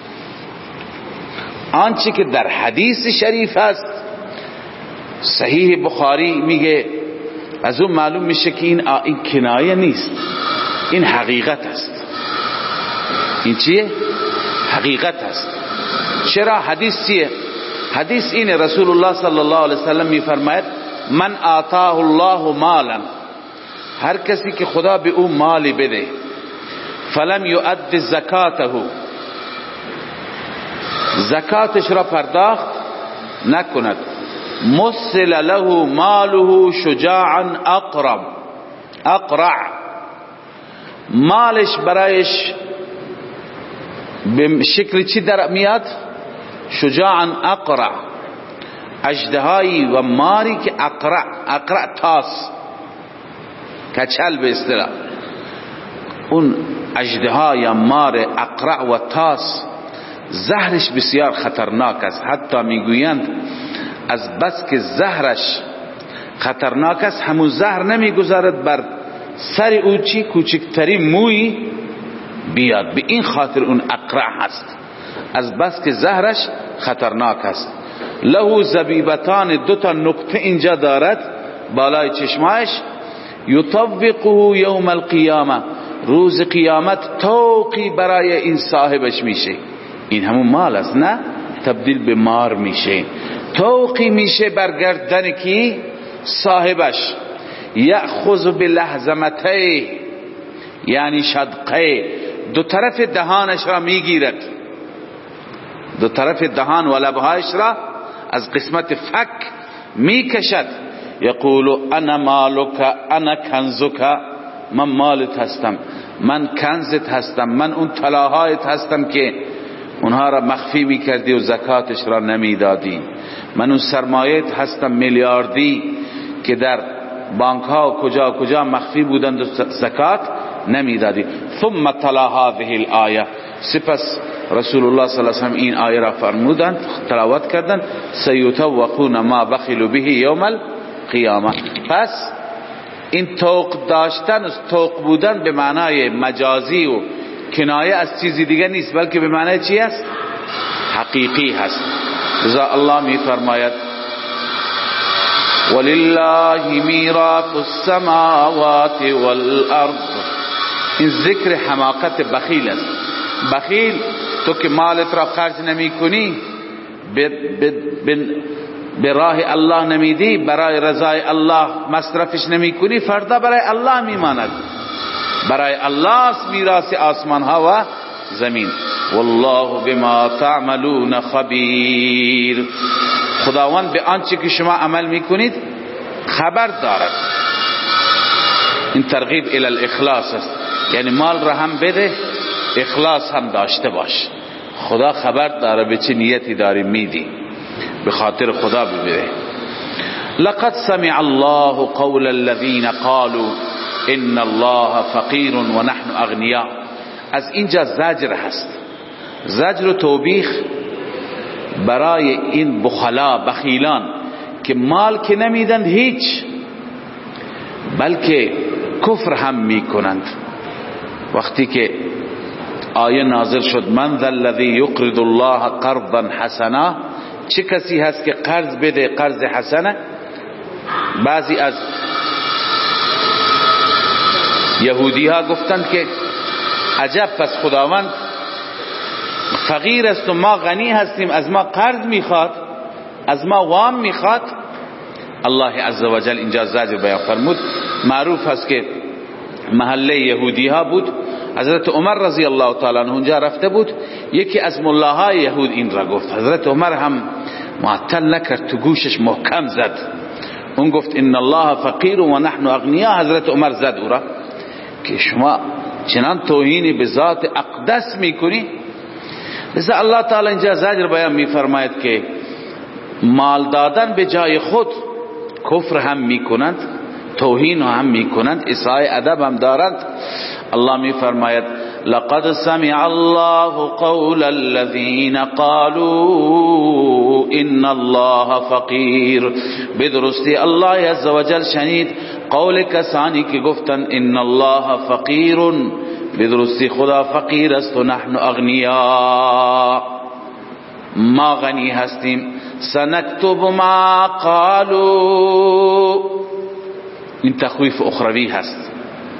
آنچه که در حدیث شریف هست، صحیح بخاری میگه، از اون معلوم میشه که این, این کنایه نیست، این حقیقت است. این چیه؟ حقیقت است. چرا؟ حدیث چیه؟ حدیث اینه، رسول الله صلی الله علیه وسلم میفرماید من آتاه الله مالا، هر کسی که خدا به او مالی بده، فلم یؤد زکاته، زکاتش را پرداخت نکند، مثل له ماله شجاعا اقرب اقرع، مالش برایش به شکل چی در میاد؟ شجاعا اقرع، اژدهایی و ماری که اقرع، اقرع تاس، کچل به اصطلاح. اون اژدها یا مار اقرع و تاس زهرش بسیار خطرناک است. حتی میگویند از بس که زهرش خطرناک است، همون زهر نمیگذارد بر سر او چی کوچکترین موی بیاد. به این خاطر اون اقرع هست، از بس که زهرش خطرناک است. له زبیبتان، دو تا نقطه اینجا دارد بالای چشمایش، یطوقه یوم القیامه، روز قیامت توقی برای این صاحبش میشه. این همون مال است، نه تبدیل به مار میشه، توقی میشه بر گردن کی؟ صاحبش. یأخذ بلحظمته، یعنی شدقه، دو طرف دهانش را میگیرد، دو طرف دهان و لبهایش را از قسمت فک میکشد. یقول انا مالک انا کنزک، من مالت هستم، من کنزت هستم، من اون طلاهایت هستم که اونها را مخفی میکردی و زکاتش را نمیدادی، من اون سرمایت هستم میلیاردی که در بانک ها و کجا کجا مخفی بودند و زکات نمیدادی. ثم تلا هذه الآیه، سپس رسول الله صلی الله علیه و سلم این آیه را فرمودند، تلاوت کردند، سیطوقون ما بخلوا به یوم القیامه. پس این توق داشتن و توق بودن به معنای مجازی و کنایه از چیزی دیگه نیست، بلکه به معنای چی است؟ حقیقی هست. لذا الله می فرماید ولله میراث السماوات والارض. این ذکر حماقت بخیل است. بخیل تو که مالت را خرج نمی کنی، به راه الله نمیدی، برای رضای الله مصرفش نمی کنی، فردا برای الله میماند. برای الله است میراث آسمان ها و زمین. والله بما تعملون خبیر. خداوند به آنچه که شما عمل میکنید خبر دارد. این ترغیب الی الاخلاص است، یعنی مال را هم بده، اخلاص هم داشته باش. خدا خبر داره به چه نیتی داری میدی، به خاطر خدا بده. لقد سمع الله قول الذين قالوا ان الله فقير ونحن اغنياء. از اینجا زجر هست، زجر و توبیخ برای این بخلا، بخیلان که مال که نمیدند هیچ، بلکه کفر هم میکنند. وقتی که آیه نازل شد من ذا الذی یقرض الله قرضا حسنا، چه کسی هست که قرض بده قرض حسنه؟ بعضی از یهودی ها گفتند که عجب، پس خداوند فقیر است و ما غنی هستیم، از ما قرض میخواد، از ما وام میخواد. الله عزوجل اینجا زجر بیان فرمود. معروف هست که محله یهودی ها بود، حضرت عمر رضی الله تعالی عنه اونجا رفته بود، یکی از ملاهای یهود این را گفت، حضرت عمر هم معطل نکرد، تو گوشش محکم زد. اون گفت ان الله فقیر و نحن اغنیا. حضرت عمر زد او را که شما چنان توهینی به ذات اقدس میکنی. لذا الله تعالی اینجا زجر بیان میفرماید که مال دادن به جای خود کفر هم میکنند، توهین هم میکنند، اساءه ادب هم دارند. الله میفرماید لقد سمع الله قول الذين قالوا ان الله فقیر. بدرستی الله عزوجل شنید قول کسانی که گفتند ان الله فقیر، بدرستی خدا فقیر است و نحن اغنیا، ما غنی هستیم. سنكتب ما قالوا، این تخویف اخروی هست.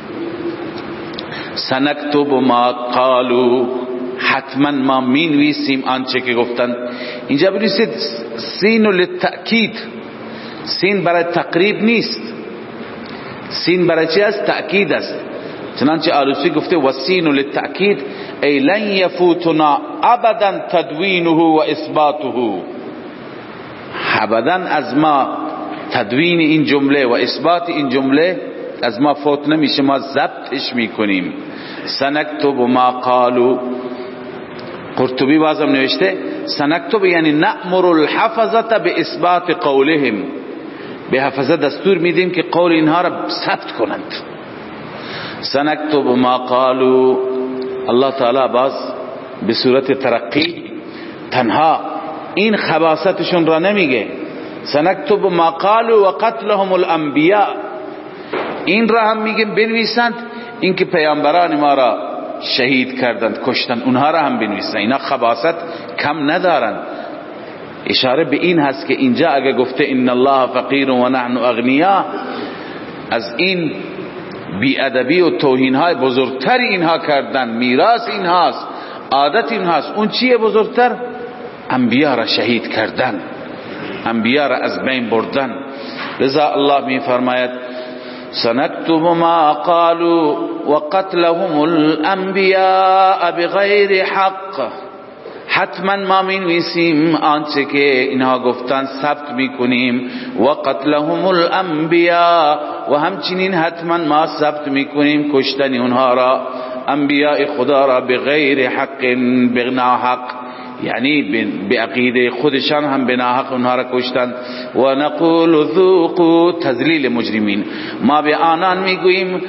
سنكتب ما قالوا، حتما ما مینویسیم آنچه که گفتند. اینجا بنویسید سین للتأکید، سین برای تقریب نیست، سین برای چی است؟ تأکید است. چنانچه آلوسی گفته والسین للتأکید ای لن یفوتنا ابدا تدوینه و اثباته. ابدا از ما تدوین این جمله و اثبات این جمله از ما فوت نمیشه، ما ضبطش میکنیم. سنكتب ما قالوا. قرطبی بازم نوشته سنكتب یعنی نأمر الحفظه به اثبات قولهم، به حفظه دستور میدیم که قول اینها را ثبت کنند. سنكتب ما قالوا. الله تعالی باز به صورت ترقی تنها این خباستشون را نمیگه، سنكتب ما قالوا و قتلهم الانبیاء، این را هم میگیم بنویسند، این که پیامبران ما را شهید کردند، کشتند، اونها را هم بنویسند. اینا خباست کم ندارند. اشاره به این هست که اینجا اگه گفته ان الله فقیر و نحن اغنیا، از این بیادبی و توهین های بزرگتری اینها کردن، میراث اینهاست، عادت اینهاست. اون چیه بزرگتر؟ انبیا را شهید کردن، انبیا را از بین بردن. لذا الله می فرماید سنكتب ما قالوا وقتلهم الانبیاء بغیر حق. حتما ما مینویسیم آنچه که اینها گفتن ثبت میکنیم. و قتلهم الانبیاء، و همچنین حتما ما ثبت میکنیم کشتن اونها را، انبیاء خدا را، بغیر حق، بناحق، یعنی به عقیده خودشان هم بناحق اونها را کشتند. و نقول ذوقوا تذلیل مجرمین، ما به آنان میگوییم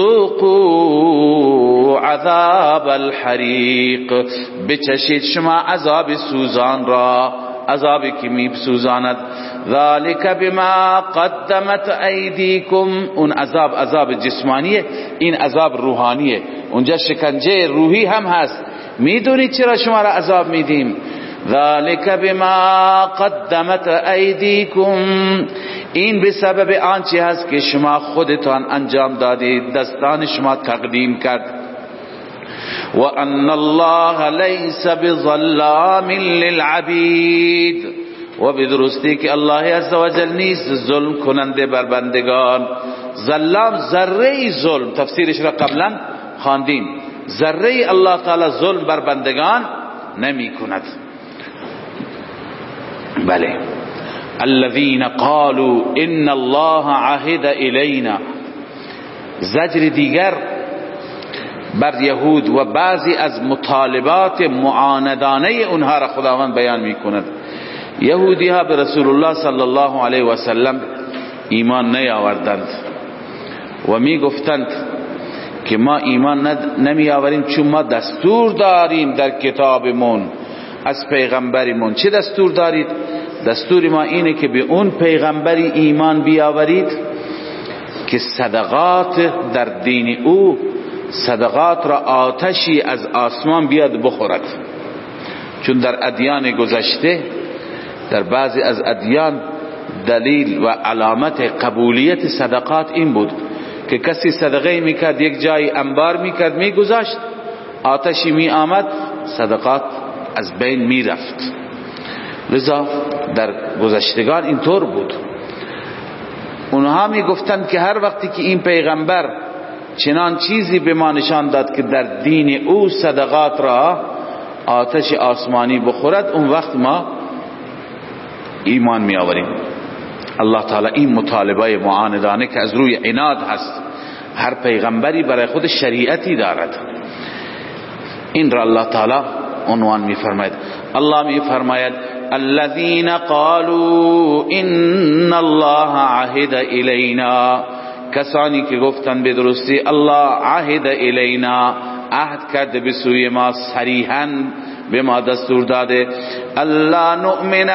ذوقوا عذاب الحریق، بچشید شما عذاب سوزان را، عذابی که می سوزاند. ذالک بما قدمت ایدیکم، اون عذاب عذاب جسمانیه، این عذاب روحانیه. اونجا شکنجه روحی هم هست. میدونید چرا شما را عذاب میدیم؟ ذالک بما قدمت ایدیکم، این به سبب آنچه هست که شما خودتان انجام دادید، دستان شما تقدیم کرد. و ان الله لیس بظلام للعبید، و به درستی که الله عزوجل نیست ظلم کننده بر بندگان. ظلام ذره ظلم، تفسیرش را قبلا خواندیم، ذره الله تعالی ظلم بر بندگان نمی کند. بله، الذين قالوا ان الله عهد الینا. زجر دیگر بر یهود و بعضی از مطالبات معاندانه اونها را خداوند بیان می کند. یهودی ها به رسول الله صلی الله علیه و سلم ایمان نیاوردند و می گفتند که ما ایمان نمی آوریم چون ما دستور داریم در کتابمون از پیغمبرمون. چه دستور دارید؟ دستور ما اینه که به اون پیغمبری ایمان بیاورید که صدقات در دین او، صدقات را آتشی از آسمان بیاد بخورد. چون در ادیان گذشته، در بعضی از ادیان دلیل و علامت قبولیت صدقات این بود که کسی صدقه میکرد، یک جای انبار میکرد میگذاشت، آتشی می آمد، صدقات از بین میرفت. لذا در گذشتگان اینطور بود. اونها می گفتند که هر وقتی که این پیغمبر چنان چیزی به ما نشان داد که در دین او صدقات را آتش آسمانی بخورد، اون وقت ما ایمان می آوریم. الله تعالی این مطالبه معاندانه که از روی عناد هست، هر پیغمبری برای خود شریعتی دارد، این را الله تعالی عنوان می فرماید. الله می فرماید الذين قالوا ان الله عهد الینا. کسانی که گفتند به درستی الله عهد الینا، عهد کرده به سوی ما، صریحا به ما دستور داده الا نؤمن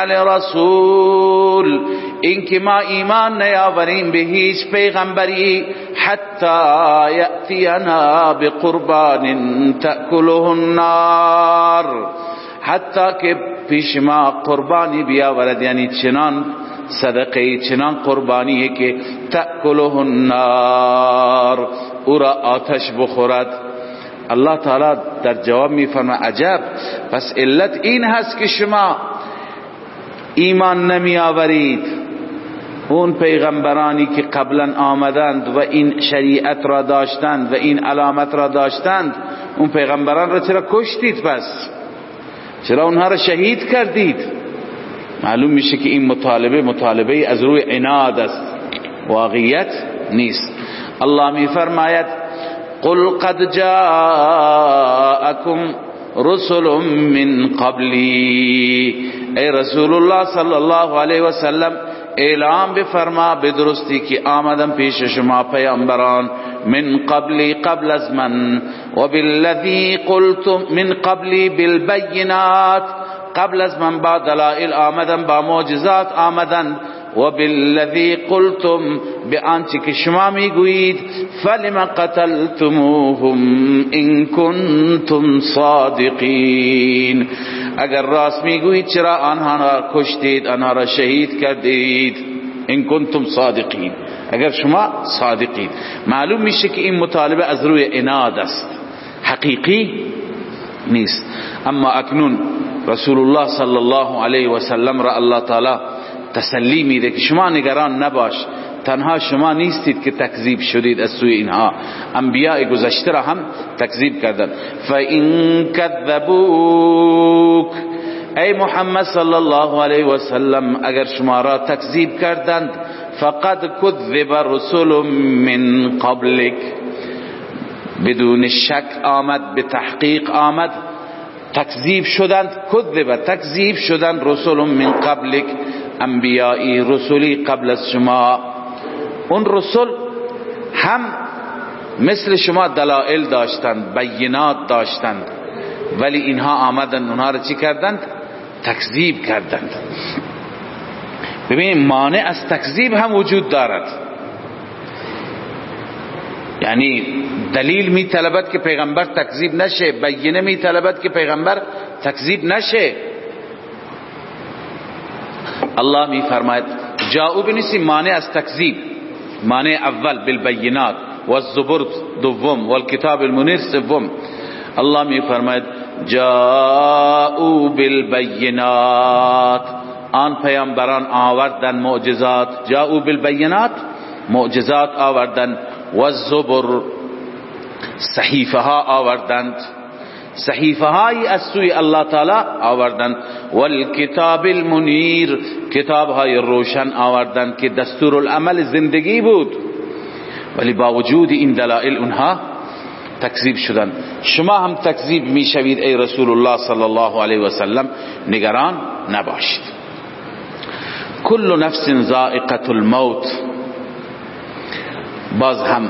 لرسول، اینکه ما ایمان نیاوریم به هیچ پیغمبری حتی یأتینا بقربان تأکله النار، حتی که پیش ما قربانی بیاورد، یعنی چنان صدقه، چنان قربانی که تأکله النار، او را آتش بخورد. الله تعالی در جواب می فرماید عجب، پس علت این هست که شما ایمان نمی آورید اون پیغمبرانی که قبلا آمدند و این شریعت را داشتند و این علامت را داشتند، اون پیغمبران را چرا کشتید؟ پس چرا اونها را شهید کردید؟ معلوم میشه که این مطالبه مطالبه از روی عناد است، واقعیت نیست. الله می فرماید قل قد جاءكم رسل من قبلی، ای رسول الله صلی الله علیه و سلم اعلام بفرما به درستی که آمدن پیش شما پیامبران، من قبلی، قبل از من، و بالذی قلتم، من قبلی بالبینات، قبل از من با دلائل آمدن، با معجزات آمدن، و بالذی قلتم، به آنچه که شما میگویید، فلم قتلتموهم ان کنتم صادقین، اگر راست میگویید چرا آنها را کشتید، آنها را شهید کردید؟ ان کنتم صادقین، اگر شما صادقید. معلوم میشه که این مطالبه از روی عناد است، حقیقی نیست. اما اکنون رسول الله صلی الله علیه و سلم را الله تعالی تسلی میده که شما نگران نباش، تنها شما نیستید که تکذیب شدید از سوی اینها، انبیاء گذشته را هم تکذیب کردند. فَإِن كَذَّبُوكَ، ای محمد صلی الله علیه و سلم اگر شما را تکذیب کردند، فقد کذب رسل من قبلک، بدون شک آمد، به تحقیق آمد، تکذیب شدند، کذب تکذیب شدند، رسل من قبلک، انبیایی رسولی قبل از شما. اون رسول هم مثل شما دلائل داشتند، بینات داشتند، ولی اینها آمدند اونها را چی کردند؟ تکذیب کردند. ببینید مانع از تکذیب هم وجود دارد، یعنی دلیل می طلبد که پیغمبر تکذیب نشه، بینه می طلبد که پیغمبر تکذیب نشه. الله می فرماید جاءوا بنسی مانع از تکذیب، مانع اول بالبینات و الزبر دوم و الکتاب المنیر سوم. الله می فرماید جاءوا بالبینات، آن پیامبران آوردن معجزات، جاءوا بالبینات، معجزات آوردن، و الزبر، صحیفه ها آوردند، صحیفه هایی از سوی الله تعالی آوردند، والکتاب المنیر، کتاب های روشن آوردند که دستور العمل زندگی بود، ولی با وجود این دلائل اونها تکذیب شدند. شما هم تکذیب میشوید ای رسول الله صلی الله علیه و سلم، نگران نباشید. کل نفس ذائقة الموت، باز هم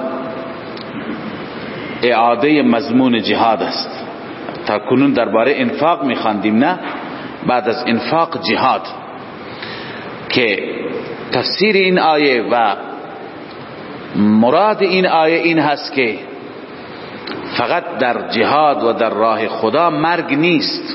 اعاده مضمون جهاد است. تا کنون درباره انفاق میخواندیم، نه، بعد از انفاق جهاد، که تفسیر این آیه و مراد این آیه این هست که فقط در جهاد و در راه خدا مرگ نیست.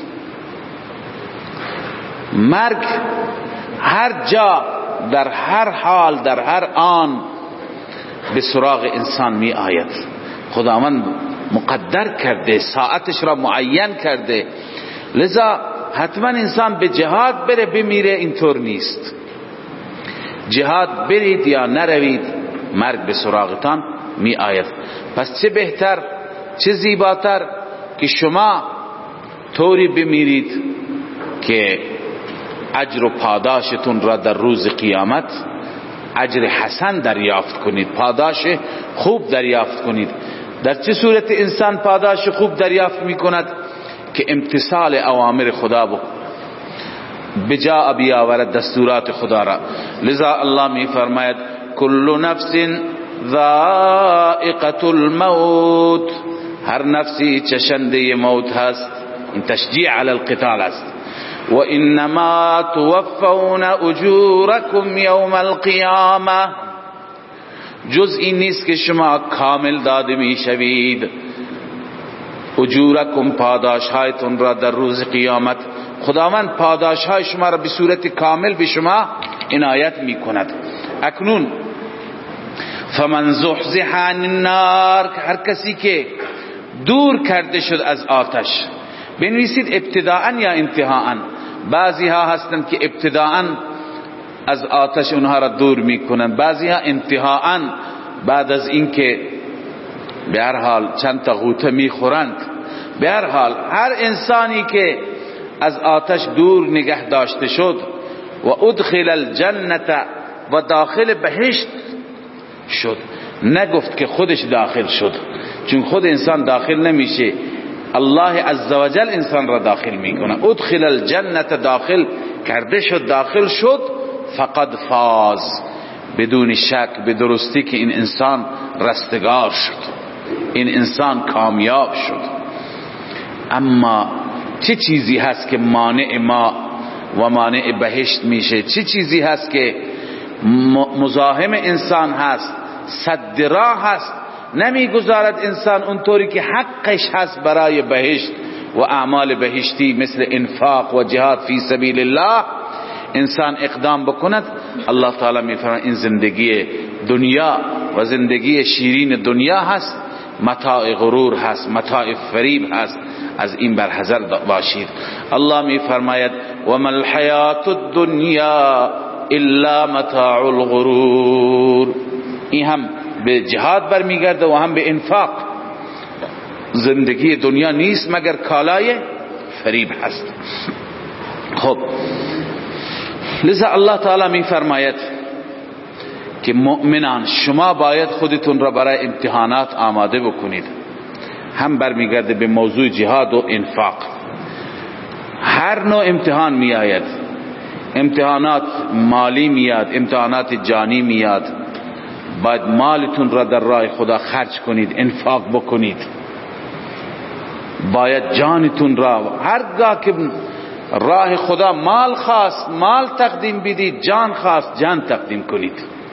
مرگ هر جا، در هر حال، در هر آن به سراغ انسان می آید. خداوند مقدر کرده، ساعتش را معین کرده، لذا حتما انسان به جهاد بره بمیره اینطور نیست. جهاد برید یا نروید، مرگ به سراغتان می آید. پس چه بهتر، چه زیباتر که شما طوری بمیرید که اجر و پاداشتون را در روز قیامت اجر حسن دریافت کنید، پاداش خوب دریافت کنید. در چه صورت انسان پاداش خوب دریافت می کند؟ که امتثال اوامر خدا بود، بجا بیاورد دستورات خدا را. لذا الله می فرماید کل نفس ذائقة الموت، هر نفسی چشنده موت هست. این تشجیع علی القتال است. و انما توفون اجورکم یوم القیامه، جز این نیست که شما کامل داده می شوید، اجورکم، پاداش هایتون را در روز قیامت. خداوند پاداش های شما را به صورت کامل به شما عنایت می کند. اکنون فمن زحزح عن النار، هر کسی که دور کرده شد از آتش. بنویسید ابتداءً یا انتهاءً. بعضی ها هستند که ابتداءً از آتش اونها را دور میکنند، بعضی ها انتهاءً، بعد از اینکه به هر حال چند تا غوطه میخورند. به هر حال هر انسانی که از آتش دور نگه داشته شد و ادخل الجنت، و داخل بهشت شد، نگفت که خودش داخل شد، چون خود انسان داخل نمیشه، الله عزوجل انسان را داخل میکنه. ادخل الجنت، داخل کرده شد، داخل شد، فقد فاز، بدون شک به درستی که این انسان رستگار شد، این انسان کامیاب شد. اما چه چیزی هست که مانع ما و مانع بهشت میشه؟ چه چیزی هست که مزاحم انسان هست، سد راه هست، نمیگذارد انسان اونطوری که حقش هست برای بهشت و اعمال بهشتی مثل انفاق و جهاد فی سبیل الله انسان اقدام بکند؟ الله تعالی میفرماید این زندگی دنیا و زندگی شیرین دنیا هست، متاع غرور هست، متاع فریب هست، از این برحذر باشید. الله میفرماید و ما الحیات الدنیا الا متاع الغرور. این هم به جهاد برمیگرده و هم به انفاق. زندگی دنیا نیست مگر کالای فریب هست. خب لذا الله تعالی می فرماید که مؤمنان شما باید خودتون را برای امتحانات آماده بکنید. هم برمیگرده به موضوع جهاد و انفاق. هر نوع امتحان می آید، امتحانات مالی میاد، امتحانات جانی میاد، باید مالتون را در راه خدا خرج کنید، انفاق بکنید. باید جانتون را هرگاه که راه خدا مال خواست مال تقدیم بدید، جان خواست جان تقدیم کنید.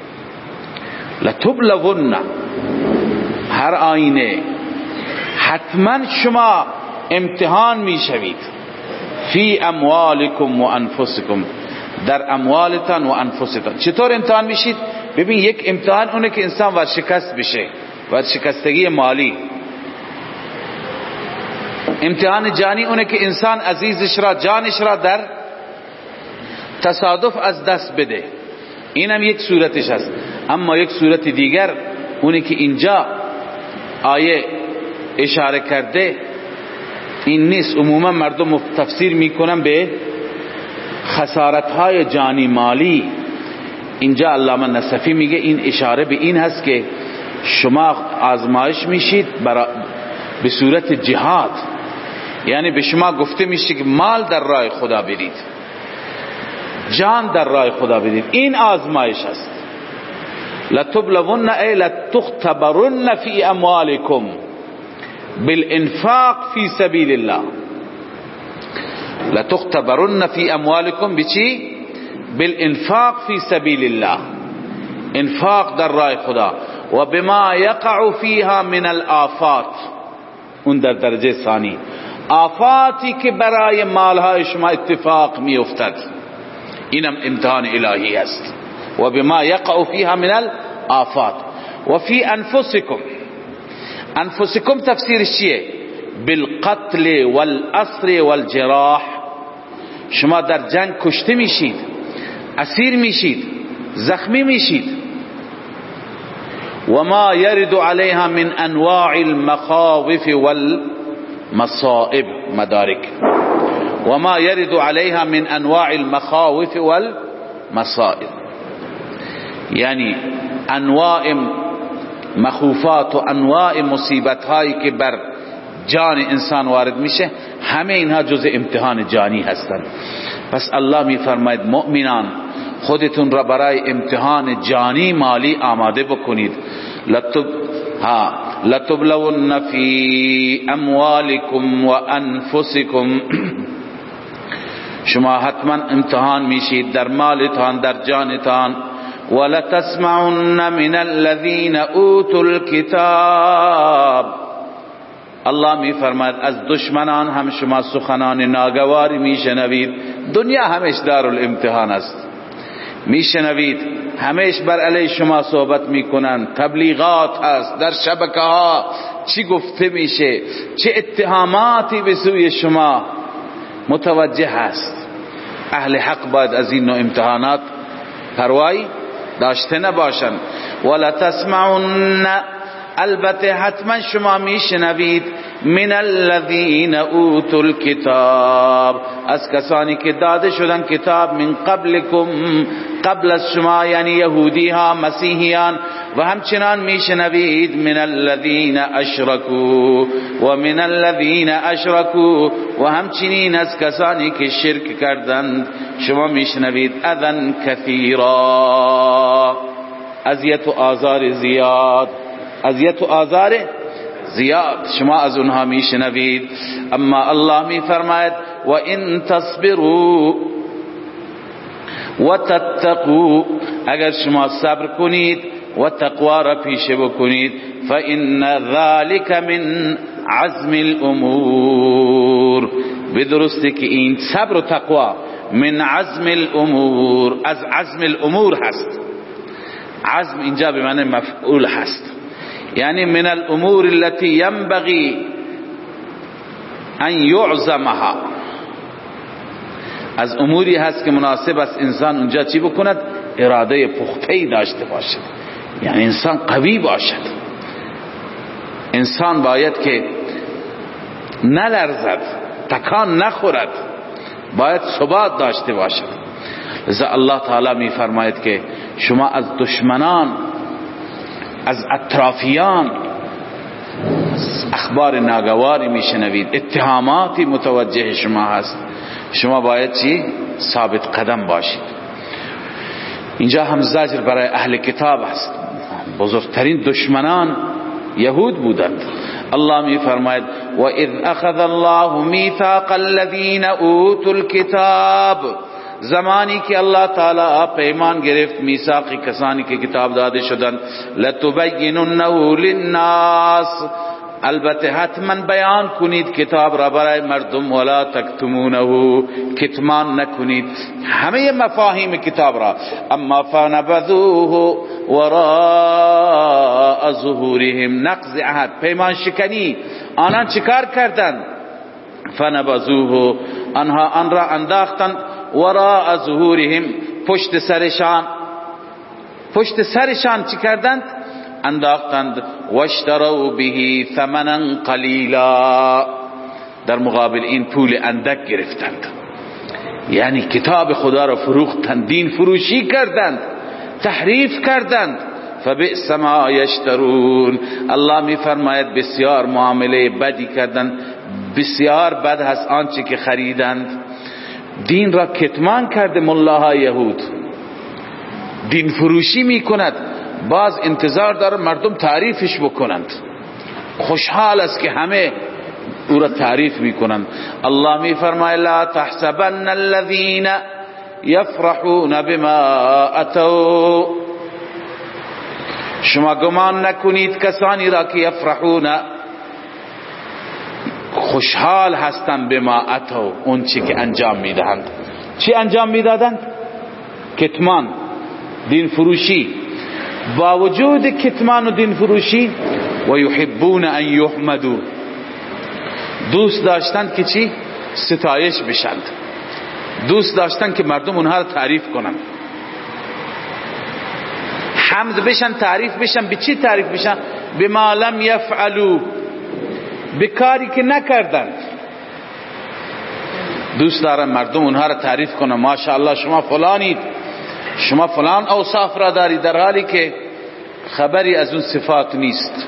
لتبلغن، هر آینه حتما شما امتحان میشوید. فی اموالکم و انفسکم، در اموالتان و انفستان. چطور امتحان میشید؟ ببین یک امتحان اونه که انسان ورشکست بشه، ورشکستگی مالی. امتحان جانی اونه که انسان عزیزش را، جانش را در تصادف از دست بده. اینم یک صورتش هست. اما یک صورت دیگر اونی که اینجا آیه اشاره کرده این نیست. عموما مردم تفسیر میکنن به خسارت های جانی مالی. اینجا علامه نصفی میگه این اشاره به این هست که شما آزمایش میشید به صورت جهاد، یعنی به شما گفته میشه که مال در راه خدا بدید، جان در راه خدا بدید. این آزمایش است. لتبلغن ای لتختبرن فی اموالکم بالانفاق فی سبیل الله. لتختبرن فی اموالکم بچی؟ بالانفاق فی سبیل الله، انفاق در راه خدا. و بما یقع فیها من الآفات، اون در درجه ثانی، آفاتی که برای مالهای شما اتفاق می افتد، اینم امتحان الهی است. و بما یقع فیها من الآفات. و فی انفسکم، انفسکم تفسیرش چیه؟ بالقتل والاسر والجراح. شما در جنگ کشته میشید، اسیر میشید، زخمی میشید. و ما یرد علیها من انواع المخاوف والمصائب، مدارک. و ما یرد علیها من انواع المخاوف والمصائب، یعنی انواع مخوفات و انواع مصیبت هایی که بر جان انسان وارد میشه، همه اینها جز امتحان جانی هستند. پس الله می فرماید مؤمنان خودتون را برای امتحان جانی مالی آماده بکنید. لتب ها لتبلون فی اموالکم و انفسکم، شما حتما امتحان میشید در مالتان، در جانتان. ولتسمعن من الذین اوتوا الكتاب، الله می فرماید از دشمنان هم شما سخنان ناگواری میشنوید. دنیا همش دارالامتحان است، میشنوید همش بر علیه شما صحبت میکنن، تبلیغات هست در شبکه ها، چی گفته میشه، چه اتهاماتی به سوی شما متوجه هست. اهل حق باید از این نوع امتحانات پروایی داشته نباشند. ولا تسمعن، البته حتما شما میشنوید، من الذین اوتوا الکتاب، از کسانی که داده شدن کتاب، من قبلکم، قبل از شما، یعنی یهودی ها، مسیحیان. و همچنان میشنوید من الذین اشرکوا، و من الذین اشرکوا، و همچنین از کسانی که شرک کردند شما میشنوید اذن کثیرا، اذیت و آزار زیاد، اذیت و آزار زیاد شما از اونها میشنوید. اما الله میفرماید و ان تصبروا و تتقوا، اگر شما صبر کنید و تقوا را پیشه بکنید، فإن ذلك من عزم الامور، بدرسته که این صبر و تقوا من عزم الامور، از عزم الامور هست. عزم اینجا به معنی مفعول هست، یعنی من الامور التي ينبغي ان يعزمها، از اموری هست که مناسب است انسان اونجا چی بکند؟ اراده پخته‌ای داشته باشد، یعنی انسان قوی باشد. انسان باید که نلرزد، تکان نخورد، باید ثبات داشته باشد. لذا الله تعالی می فرماید که شما از دشمنان، از اطرافیان اخبار ناگواری میشنوید، اتهاماتی متوجه شما هست، شما باید چی؟ ثابت قدم باشید. اینجا هم زجر برای اهل کتاب است، بزرگترین دشمنان یهود بودند. الله می فرماید و اذ اخذ الله میثاق الذین اوتوا الکتاب، زمانی که الله تعالی پیمان گرفت، میثاق کسانی که کتاب داده شدند، لتبیننه للناس، البته حتما بیان کنید کتاب را برای مردم، ولا تکتمونه، کتمان نکنید همه مفاهیم کتاب را. اما فنبذوه وراء ظهورهم، نقض عهد، پیمان شکنی، آنان چیکار کردند؟ فنبذوه، آنها آن را انداختند وراء ظهورهم، پشت سرشان. پشت سرشان چی کردند؟ انداختند. واشتروا به ثمنا قلیلا، در مقابل این پول اندک گرفتند، یعنی کتاب خدا را فروختند، دین فروشی کردند، تحریف کردند. فبئس ما یشترون، الله می فرماید بسیار معامله بدی کردند، بسیار بد هست آنچه که خریدند. دین را کتمان کرده ملاهای یهود، دین فروشی می کند، باز انتظار داره مردم تعریفش بکنند، خوشحال است که همه او را تعریف می کنند. الله می فرماید لا تحسبن الذين يفرحون بما اتوا، شما گمان نکنید کسانی را که یفرحون خوشحال هستند بما اتوا، اون چی که انجام میدهند. چی انجام میدادند؟ کتمان، دین فروشی. با وجود کتمان و دین فروشی و یحبون ان یحمدوا، دوست داشتند که چی؟ ستایش بشند، دوست داشتند که مردم اونها را تعریف کنند، حمد بشن، تعریف بشن. به چی تعریف بشن؟ بما لم یفعلوا، به کاری که نکردند. دوست دارن مردم اونها را تعریف کنن، ماشاءالله شما فلانید، شما فلان اوصاف را دارید، در حالی که خبری از اون صفات نیست.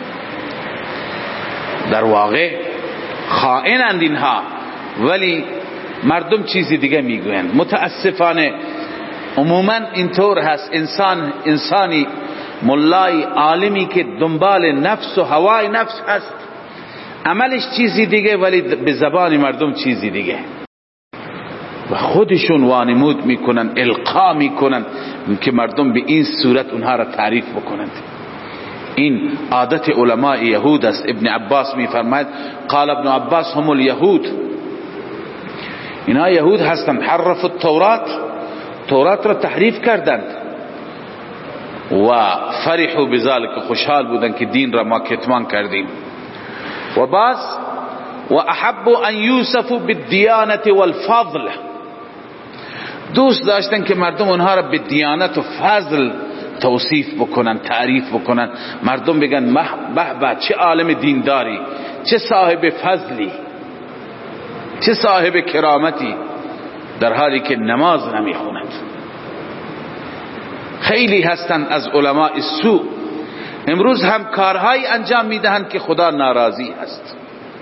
در واقع خائنند اینها، ولی مردم چیزی دیگه میگویند. متاسفانه عموما اینطور هست، انسان انسانی ملای عالمی که دنبال نفس و هوای نفس هست، عملش چیزی دیگه ولی به زبان مردم چیزی دیگه، و خودشون وانمود میکنن، القا میکنن که مردم به این صورت اونها را تعریف بکنند. این عادت علماء یهود است. ابن عباس میفرماید قال ابن عباس هم الیهود، اینا یهود هستند، حرف التورات، تورات را تحریف کردند و فرحوا بذلك، خوشحال بودند که دین را ما کتمان کردیم. و باز و احبوا ان یوصفوا بالدیانة والفضل، دوست داشتن که مردم اونها را به دیانت و فضل توصیف بکنن، تعریف بکنن، مردم بگن به به چه عالم دینداری، چه صاحب فضلی، چه صاحب کرامتی، در حالی که نماز نمیخوند. خیلی هستند از علماء سوء امروز هم کارهایی انجام میدهند که خدا ناراضی هست،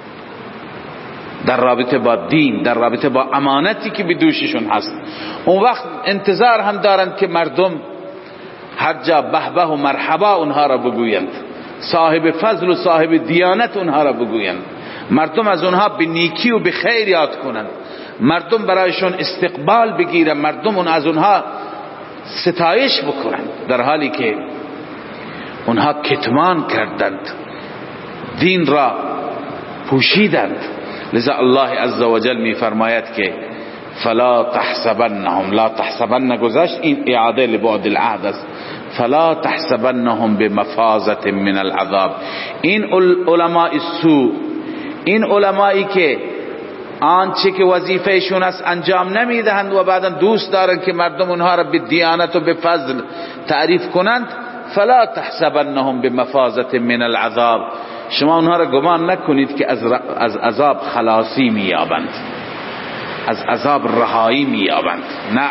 در رابطه با دین، در رابطه با امانتی که به دوششون هست. اون وقت انتظار هم دارند که مردم هر جا به به و مرحبا اونها را بگویند، صاحب فضل و صاحب دیانت اونها را بگویند، مردم از اونها به نیکی و به خیر یاد کنند، مردم برایشون استقبال بگیرن، مردم اون از اونها ستایش بکنند، در حالی که اونها کتمان کردند، دین را پوشیدند. لذا الله عز و جل می فرماید که فلا تحسبنهم، لا تحسبن گذشت، این اعاده لبعد العهد است، فلا تحسبنهم بمفازة من العذاب. این علماء سوء، این علمایی که آنچه که وظیفهشون است انجام نمیدهند و بعدا دوست دارند که مردم اونها را به دیانت و به فضل تعریف کنند، فلا تحسبنهم بمفازة من العذاب، شما اونها را گمان نکنید که از از عذاب خلاصی مییابند، از عذاب رهایی مییابند، نه،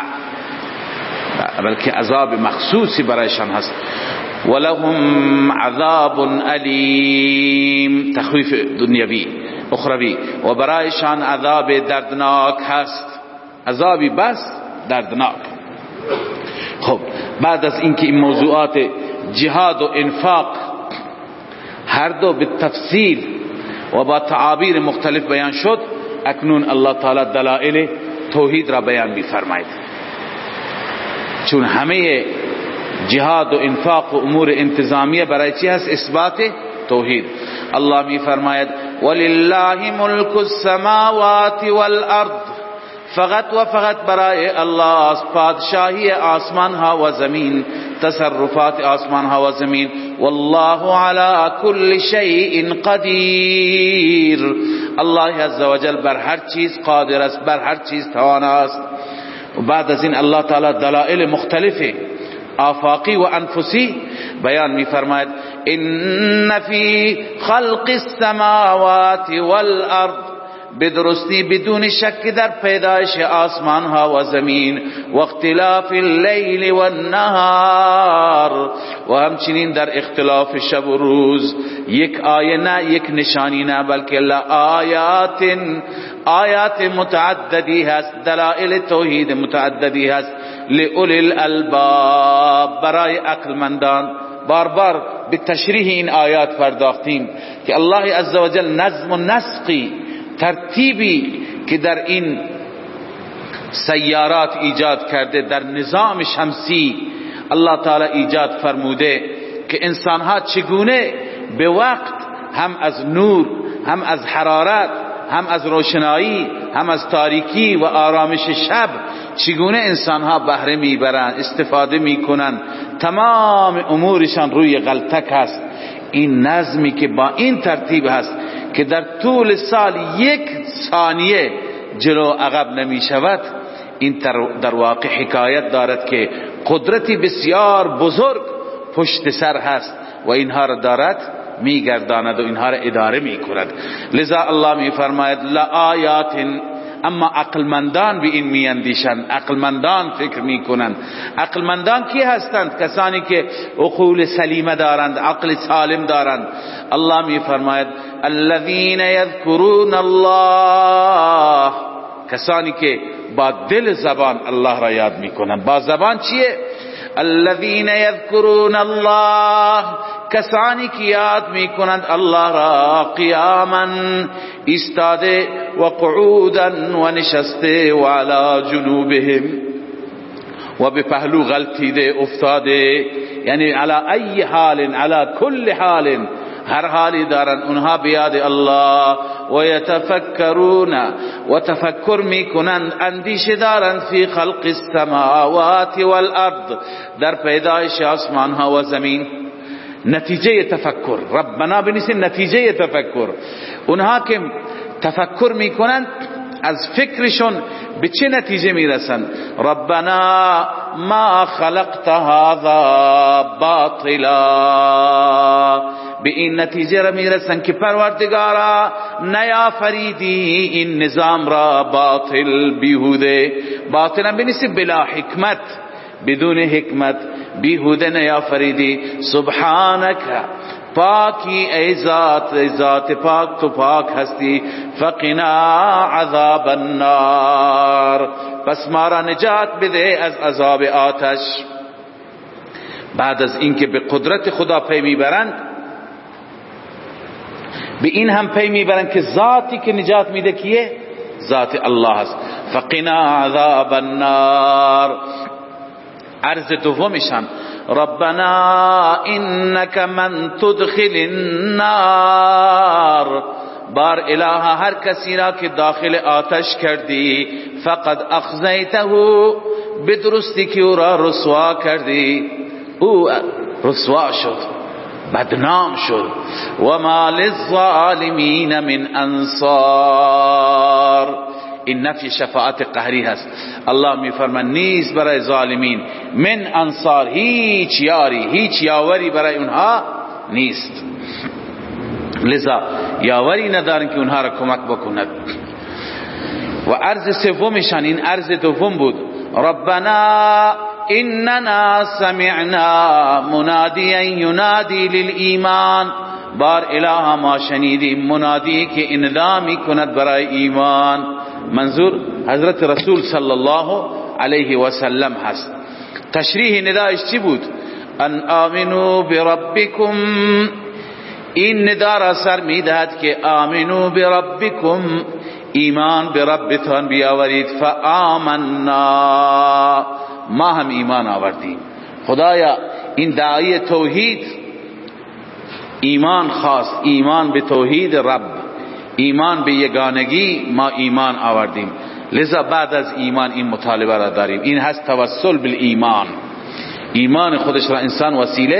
بلکه عذاب مخصوصی برایشان هست. ولهم عذاب علیم، تخویف دنیوی اخروی، و برایشان عذاب دردناک هست، عذابی بس دردناک. خب بعد از اینکه این موضوعات جهاد و انفاق هر دو به تفصیل و با تعابیر مختلف بیان شد، اکنون الله تعالی دلائل توحید را بیان می فرماید، چون همه جهاد و انفاق و امور انتظامیه برای چی هست؟ اثبات توحید. الله می فرماید ولله ملک السماوات والارض، فقط و فقط برای الله پادشاهی آسمان ها و زمین، تصرفات آسمان ها و زمین. والله على كل شيء قدیر، الله عز و جل بر هر چیز قادر است، بر هر چیز توانا است. و بعد از این الله تعالی دلائل مختلف آفاقی و انفسی بیان می فرماید ان فی خلق السماوات والارض، بدرستی بدون شک در پیدایش آسمان ها و زمین، و اختلاف اللیل و النهار، و همچنین در اختلاف شب و روز، یک آیه نه، یک نشانی نه، بلکه لآیات، آیات متعددی هست، دلائل توحید متعددی هست، لأولی الالباب، برای عقلمندان. بار بار به تشریح این آیات پرداختیم که الله عزوجل نظم و نسقی، ترتیبی که در این سیارات ایجاد کرده، در نظام شمسی الله تعالی ایجاد فرموده که انسانها چگونه به وقت هم از نور، هم از حرارت، هم از روشنایی، هم از تاریکی و آرامش شب چگونه انسانها بهره میبرند، استفاده میکنند، تمام امورشان روی غلطک هست. این نظمی که با این ترتیب هست که در طول سال یک ثانیه جلو عقب نمی شود، این در واقع حکایت دارد که قدرتی بسیار بزرگ پشت سر هست و اینها را دارد میگرداند و اینها را اداره میکند. لذا الله میفرماید لآیات، اما عقلمندان به این میاندیشند، عقلمندان فکر میکنند. عقلمندان کی هستند؟ کسانی که عقول سلیمه دارند، عقل سالم دارند. الله میفرماید الذين يذكرون الله، کسانی که با دل زبان الله را یاد میکنند. با زبان چیه؟ الذين يذكرون الله، کسانی که یاد میکنند الله را قیاما، ایستاده، و قعودا، و نشسته، و علی جنوبهم، و به پهلو غلطیده افتاده، یعنی علی ای حال، علی کل حال، هر حالی دارن اونها بیاد الله. و یتفکرون، و تفکر میکنند، اندیشه دارند، فی خلق السماوات والارض، در پیدایش آسمان ها و زمین. نتیجه تفکر، ربنا بنویسین نتیجه تفکر. اونها که تفکر میکنند از فکرشون به چه نتیجه میرسند؟ ربنا ما خلقت هذا باطلا، به این نتیجه را میرسند که پروردگارا نیافریدی این نظام را باطل، بیهوده. باطلا بنویسی بلا حکمت، بدون حکمت، بیهوده نیافریدی. سبحانک، پاکی ای ذات، ای ذات پاک، تو پاک هستی. فقنا عذاب النار، پس ما را نجات بده از عذاب آتش. بعد از اینکه به قدرت خدا پی میبرند، به این هم پی میبرند که ذاتی که نجات میده کیه؟ ذات الله است. فقنا عذاب النار. عرض دومشان ربنا انک من تدخل النار، بار الها هر کسی را که داخل آتش کردی، فقد اخزیته، بدرستی که او را رسوا کردی، او رسوا شد، بدنام شد. و ما للظالمین من انصار، این نفی شفاعت قهری هست. الله میفرماید نیست برای ظالمین من انصار، هیچ یاری، هیچ یاوری برای اونها نیست. لذا یاوری ندارن که اونها را کمک بکند. و عرض سومشان، این عرض دوم بود، ربنا اننا سمعنا منادیا ینادی للایمان، بار اله ما شنیدیم منادی که اندا می کند برای ایمان. منظور حضرت رسول صلی الله علیه و سلم هست. تشریح ندایش چی بود؟ ان آمنو بربکم، این ندا را سر می دهد که آمنو بربکم، ایمان به ربتان بیاورید. فآمنا، ما هم ایمان آوردیم. خدایا این داعی توحید ایمان خواست، ایمان به توحید رب، ایمان به یگانگی، ما ایمان آوردیم. لذا بعد از ایمان این مطالبه را داریم. این هست توسل بالایمان، ایمان خودش را انسان وسیله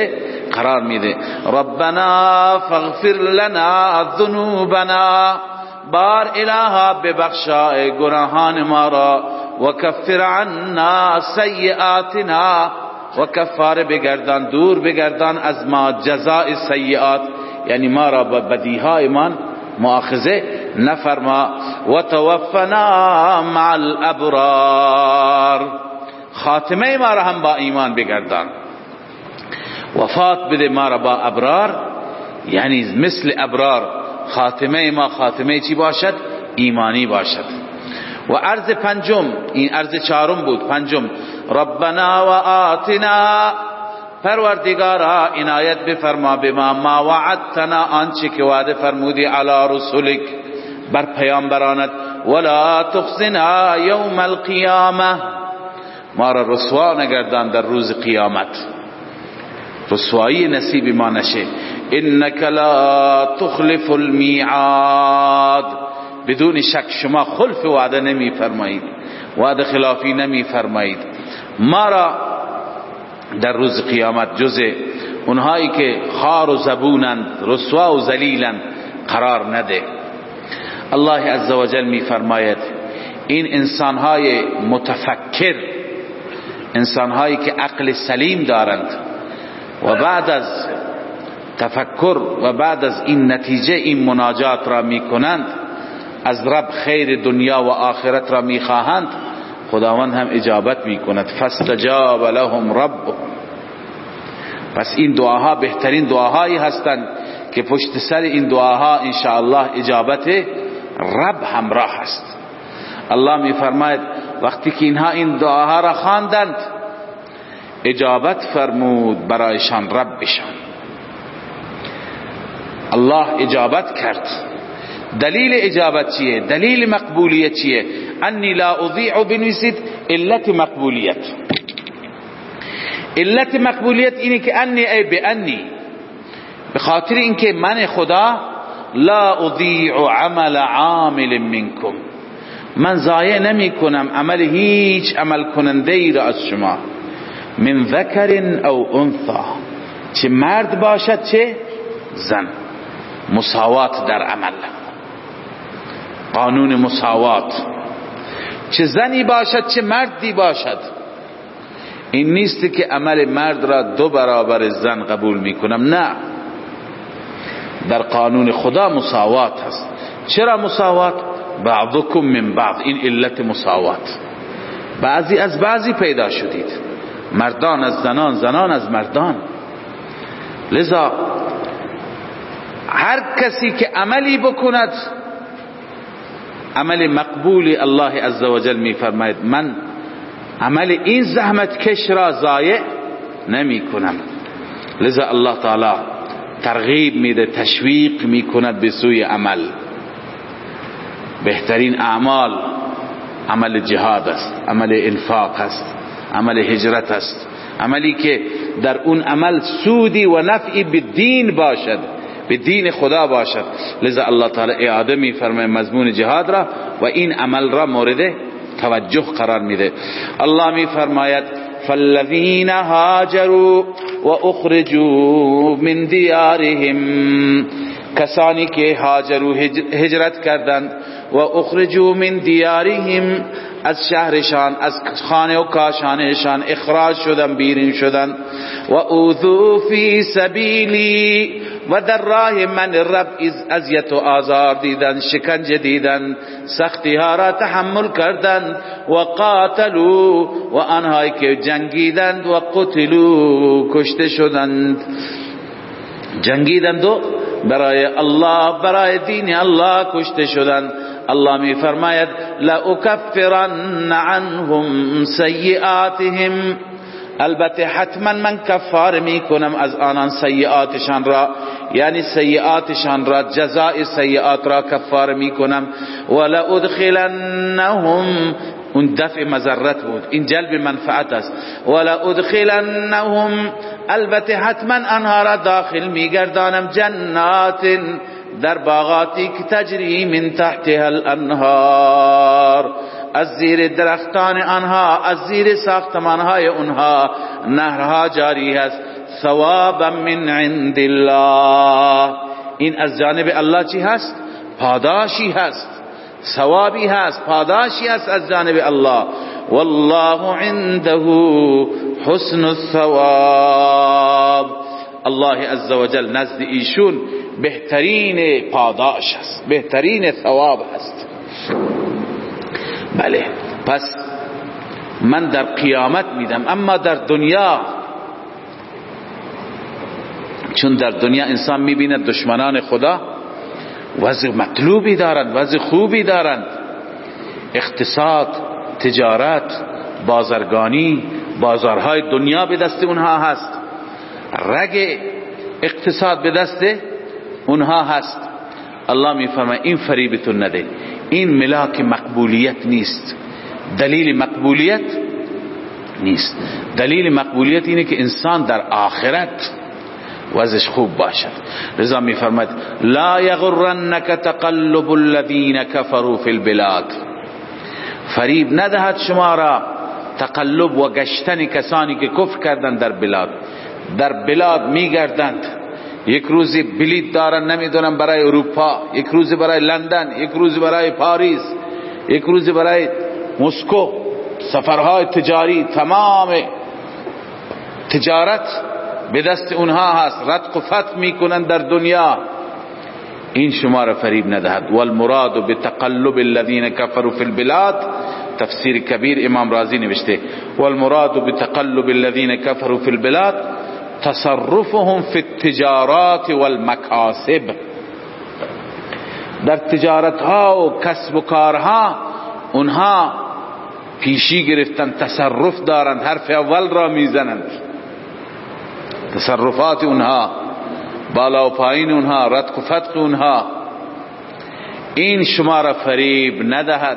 قرار میده. ربنا فاغفر لنا ذنوبنا، بار الها ببخشای گناهان ما را، و کفر عنا سیئاتنا، و کفاره بگردان، دور بگردان از ما جزاء سیئات، یعنی ما را به بدیهای من مؤاخذه نفرما. و توفنا مع الابرار، خاتمه ما را هم با ایمان بگردان، وفات بده ما را با ابرار، یعنی مثل ابرار خاتمه ما خاتمه چی باشد؟ ایمانی باشد. و عرض پنجم، این عرض چهارم بود، پنجم ربنا و آتنا، پروردگارا عنایت بفرما بما ما وعدتنا، آنچه که وعده فرمودی، علی رسولک، بر پیامبرانت، ولا تخزنا یوم القیامه، ما را رسوا نگردان در روز قیامت، رسوایی نصیب ما نشه. انک لا تخلف المیعاد، بدون شک شما خلف وعده نمی فرمایید، وعده خلافی نمی فرمایید. ما را در روز قیامت جز اونهایی که خار و زبونند، رسوا و ذلیلند قرار نده. الله عزوجل می فرماید این انسانهای متفکر، انسانهایی که عقل سلیم دارند و بعد از تفکر و بعد از این نتیجه این مناجات را می کنند، از رب خیر دنیا و آخرت را می خواهند، خداوند هم اجابت می کند. فاستجاب لهم ربهم، پس این دعاها بهترین دعاهایی هستند که پشت سر این دعاها انشاءالله اجابت رب همراه است. الله می فرماید وقتی که اینها این دعاها را خواندند، اجابت فرمود برایشان ربشان، الله اجابت کرد. دلیل اجابت چیه؟ دلیل مقبولیت چیه؟ انی لا اضیع بنویسید علت مقبولیت. علت مقبولیت اینه که انی ای بانی، به خاطر اینکه من خدا لا اضیع عمل عامل منکم، من ضایع نمی کنم عمل هیچ عمل کننده ای را از شما، من ذکر او انثى، چه مرد باشد چه زن، مساوات در عمل، قانون مساوات، چه زنی باشد چه مردی باشد. این نیست که عمل مرد را دو برابر زن قبول میکنم، نه، در قانون خدا مساوات هست. چرا مساوات؟ بعضکم من بعض، این علت مساوات، بعضی از بعضی پیدا شدید، مردان از زنان، زنان از مردان. لذا هر کسی که عملی بکند عمل مقبول الله عزوجل می فرماید من عمل این زحمت کش را ضایع نمی کنم. لذا الله تعالی ترغیب میده، تشویق می کند به سوی عمل. بهترین اعمال عمل جهاد است، عمل انفاق است، عمل هجرت است، عملی که در اون عمل سودی و نفعی به دین باشد، به دین خدا باشد. لذا الله تعالی اعاده می فرماید مضمون جهاد را و این عمل را مورد توجه قرار میده. الله می فرماید فالذین هاجروا و اخرجوا من دیارهم، کسانی که هاجروا هجرت کردند و اخرجوا من دیارهم، از شهرشان، از خانه و کاشانشان اخراج شدن، بیرون شدن. و اوذوا فی سبیلی، و در راه من رب اذیت و آزار دیدن، شکنجه دیدن، سختی ها را تحمل کردند. و قاتلوا، و آنهایی که جنگیدند، و قتلوا، کشته شدند، جنگیدند و برای الله، برای دین الله کشته شدند. الله می فرماید لأکفرن عنهم سیئاتهم، البته حتما من کفاره می کنم از آنان سیئاتشان را، یعنی سیئاتشان را، جزای سیئات را کفاره می کنم. ولأدخلنهم، اون دفع مضرت بود، این جلب منفعت است. ولأدخلنهم، البته حتما آنها را داخل می گردانم، جنات، در باغاتی که تجری من تحتها الانهار، از زیر درختان آنها، از زیر ساختمانهای اونها نهرها جاری است. ثوابا من عند الله. این از جانب الله چی هست؟ پاداشی هست، ثوابی هست، پاداشی هست از جانب الله. والله عنده حسن الثواب. الله عزوجل نزد ایشون بهترین پاداش هست، بهترین ثواب هست. بله، پس من در قیامت میدم، اما در دنیا، چون در دنیا انسان میبینه دشمنان خدا وضع مطلوبی دارند، وضع خوبی دارند، اقتصاد، تجارت، بازرگانی، بازارهای دنیا به دست اونها هست، رگ اقتصاد به دست اونها هست. الله میفرماید این فریبتون نده، این ملاک مقبولیت نیست، دلیل مقبولیت نیست. دلیل مقبولیت اینه که انسان در آخرت وضعش خوب باشد. لذا میفرماید لا یغرنک تقلب الذین کفروا فی البلاد. فریب ندهد شما را تقلب و گشتن کسانی که کفر کردند در بلاد. در بلاد میگردند، یک روزی بلیط دارن نمیدونم برای اروپا، یک روزی برای لندن، یک روزی برای پاریس، یک روزی برای مسکو، سفرهای تجاری، تمام تجارت به دست اونها هست، رتق و فتق میکنن در دنیا. این شما را فریب ندهد. والمراد بتقلب الذين كفروا في البلاد، تفسیر کبیر امام رازی نوشته والمراد بتقلب الذين كفروا في البلاد تصرفهم في التجارات والمكاسب. در تجارت ها و کسب و کارها اونها پیشی گرفتن، تصرف دارند، حرف اول را میزنند، تصرفات اونها، بالا و پایین اونها، رتق و فتق اونها. این شما را فریب ندهد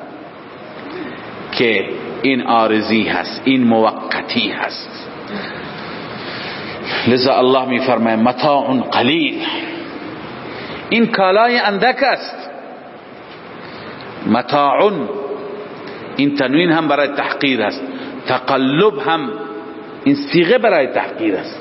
که این عارضی هست، این موقتی هست. لذا الله می فرماید متاع قلیل، این کالای اندک است. متاع، این تنوین هم برای تحقیر است، تقلب هم این صیغه برای تحقیر است،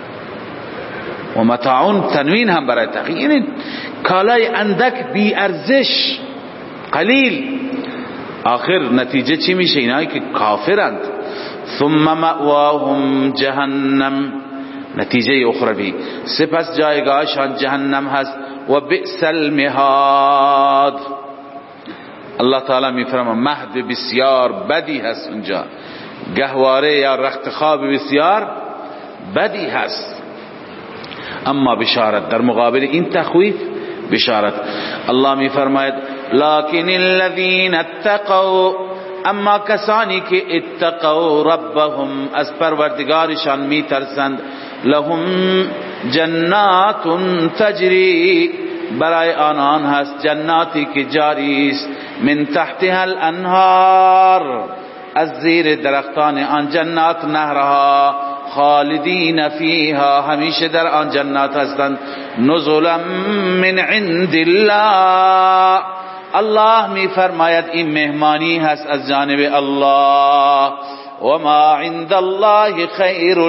و متاع تنوین هم برای تحقیر. این کالای اندک، بی ارزش، قلیل. آخر نتیجه چی میشه؟ اینایی که کافرند ثم مأواهم جهنم، نتیجه اخروی، سپس جایگاهشان جهنم هست. و بئس المهاد، الله تعالی میفرماید مهد بسیار بدی هست اونجا، گهواره یا رخت خواب بسیار بدی هست. اما بشارت در مقابل این تخویف، بشارت. الله میفرماید لكن الذين اتقوا، اما کسانی که اتقوا ربهم، از پروردگارشان میترسند، لهم جنات تجری، برای آنان هست جناتی که جاری است، من تحتها الانهار، از زیر درختان آن جنات نهرها، خالدین فیها، همیشه در آن جنات هستند. نزلا من عند الله، الله می فرماید این مهمانی هست از جانب الله. و ما عند الله خیر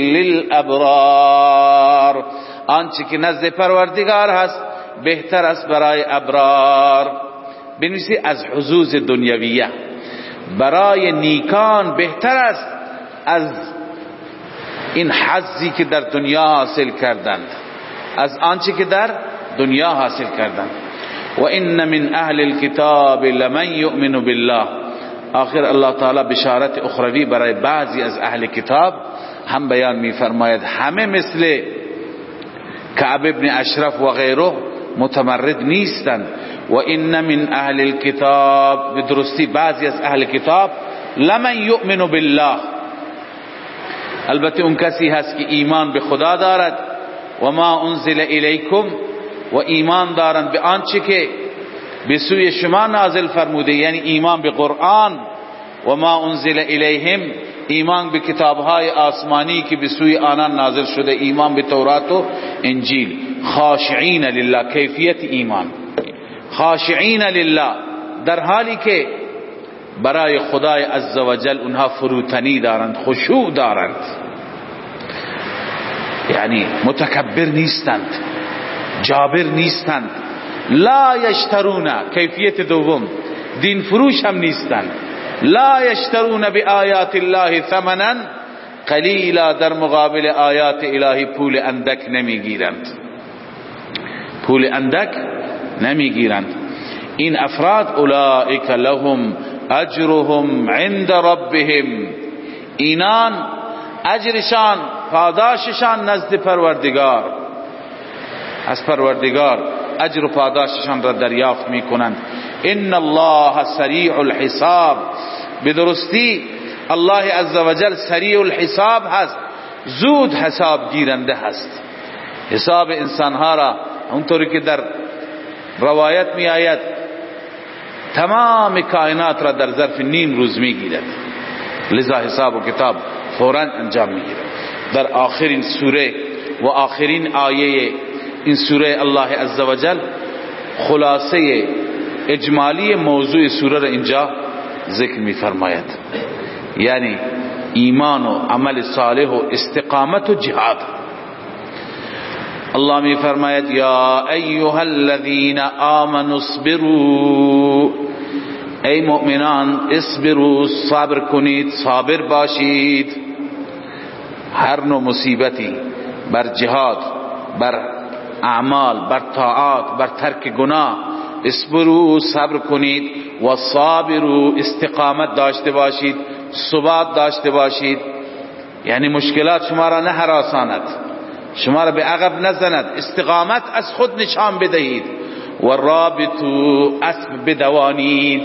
للابرار، آنچه که نزد پروردگار هست بهتر است برای ابرار. بنویسی از حظوظ دنیویه، برای نیکان بهتر است از این حظی که در دنیا حاصل کردند، از آنچه که در دنیا حاصل کردند. و ان من اهل الكتاب لمن یؤمن بالله، آخر الله تعالی بشارت اخروی برای بعضی از اهل کتاب هم بیان می فرماید. همه مثل کعب ابن اشرف و غیره متمرد نیستند. و ان من اهل الكتاب، به درستی بعضی از اهل کتاب، لمن یؤمن بالله، البته اون کسی هست که ایمان به خدا دارد، و ما انزل الیکم، و ایمان دارند به آنچه که به سوی شما نازل فرموده، یعنی ایمان به قرآن. و ما انزل الیهم، ایمان به کتابهای آسمانی که به سوی آنان نازل شده، ایمان به تورات و انجیل. خاشعین لله، کیفیت ایمان خاشعین لله، در حالی که برای خدای عزوجل اونها فروتنی دارند، خشوع دارند. یعنی متکبر نیستند، جابر نیستند. لا یشترون، کیفیت دوم، دین فروش هم نیستند. لا یشترون بآیات الله ثمنا قلیلا، در مقابل آیات الهی پول اندک نمیگیرند، پول اندک نمیگیرند. این افراد اولئک لهم اجرهم عند ربهم، اینان اجرشان، پاداششان نزد پروردگار، از پروردگار اجر و پاداششان را دریافت میکنند. ان الله سریع الحساب، بدرستی الله عزوجل سریع الحساب هست، زود حساب گیرنده هست. حساب انسانها را اونطوری که در روایت می آید تمام کائنات را در ظرف نیم روز می گیرد، لذا حساب و کتاب فوراً انجام می گیرد. در آخرین سوره و آخرین آیه این سوره الله عزوجل خلاصه اجمالی موضوع سوره را اینجا ذکر می فرماید، یعنی ایمان و عمل صالح و استقامت و جهاد. الله می فرماید یا ایها الذین آمنوا اصبروا، ای مؤمنان اصبروا، صبر کنید، صابر باشید. هر نوع مصیبتی بر جهاد، بر اعمال، بر طاعات، بر ترک گناه، اصبروا، صبر کنید، و صابروا، استقامت داشته باشید، ثبات داشته باشید. یعنی مشکلات شما را نه هراساند، شما را به عقب نزند، استقامت از خود نشان بدهید. و رابطو، اسب بدوانید.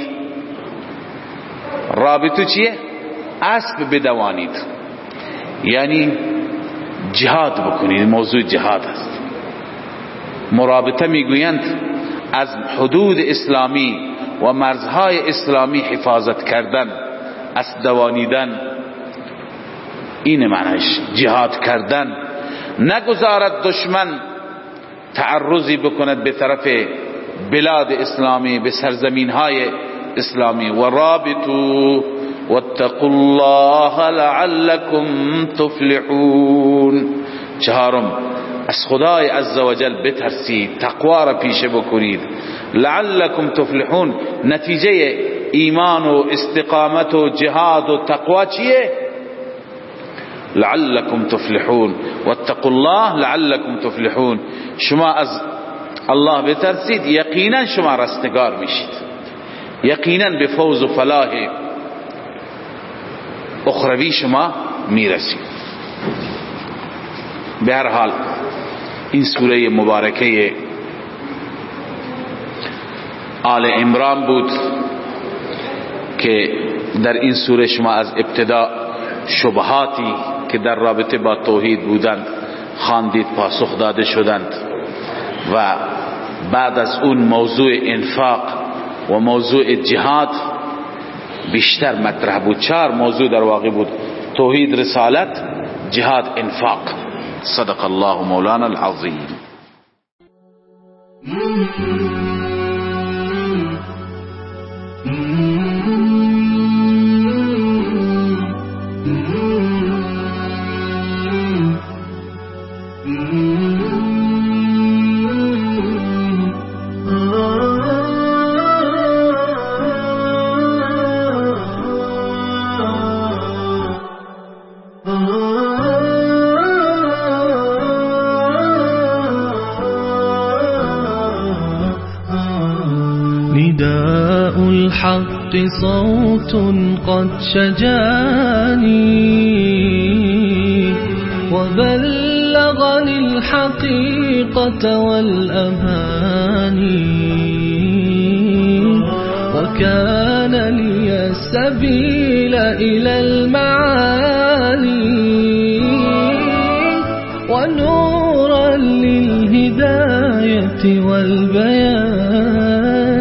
رابطو چیه؟ اسب بدوانید، یعنی جهاد بکنید. موضوع جهاد است. مرابطه میگویند از حدود اسلامی و مرزهای اسلامی حفاظت کردن، اسب دوانیدن، این معنیش جهاد کردن. نگذارد دشمن تعرضی بکند به طرف بلاد اسلامی، به سرزمین های اسلامی. و رابطو واتقوا الله لعلكم تفلحون. چهارم، از خدای عزوجل بترسید، تقوا را پیشه بکنید. لعلكم تفلحون، نتیجه ایمان و استقامت و جهاد و تقوا چیه؟ لعلكم تفلحون. واتقوا الله لعلكم تفلحون. شما از الله بترسید، یقینا شما رستگار میشید، یقینا به فوز و فلاح اخروی شما میرسید. به هر حال این سوره مبارکه آل عمران بود که در این سوره شما از ابتدا شبهاتی که در رابطه با توحید بودند خواندید، پاسخ داده شدند، و بعد از اون موضوع انفاق و موضوع جهاد بیشتر مطرح بود. چهار موضوع در واقع بود: توحید، رسالت، جهاد، انفاق. صدق الله مولانا العظیم. نداء الحق صوت قد شجاني وبلغني الحقيقة والأماني، وكان لي السبيل إلى المعالي، ونورا للهداية والبيان.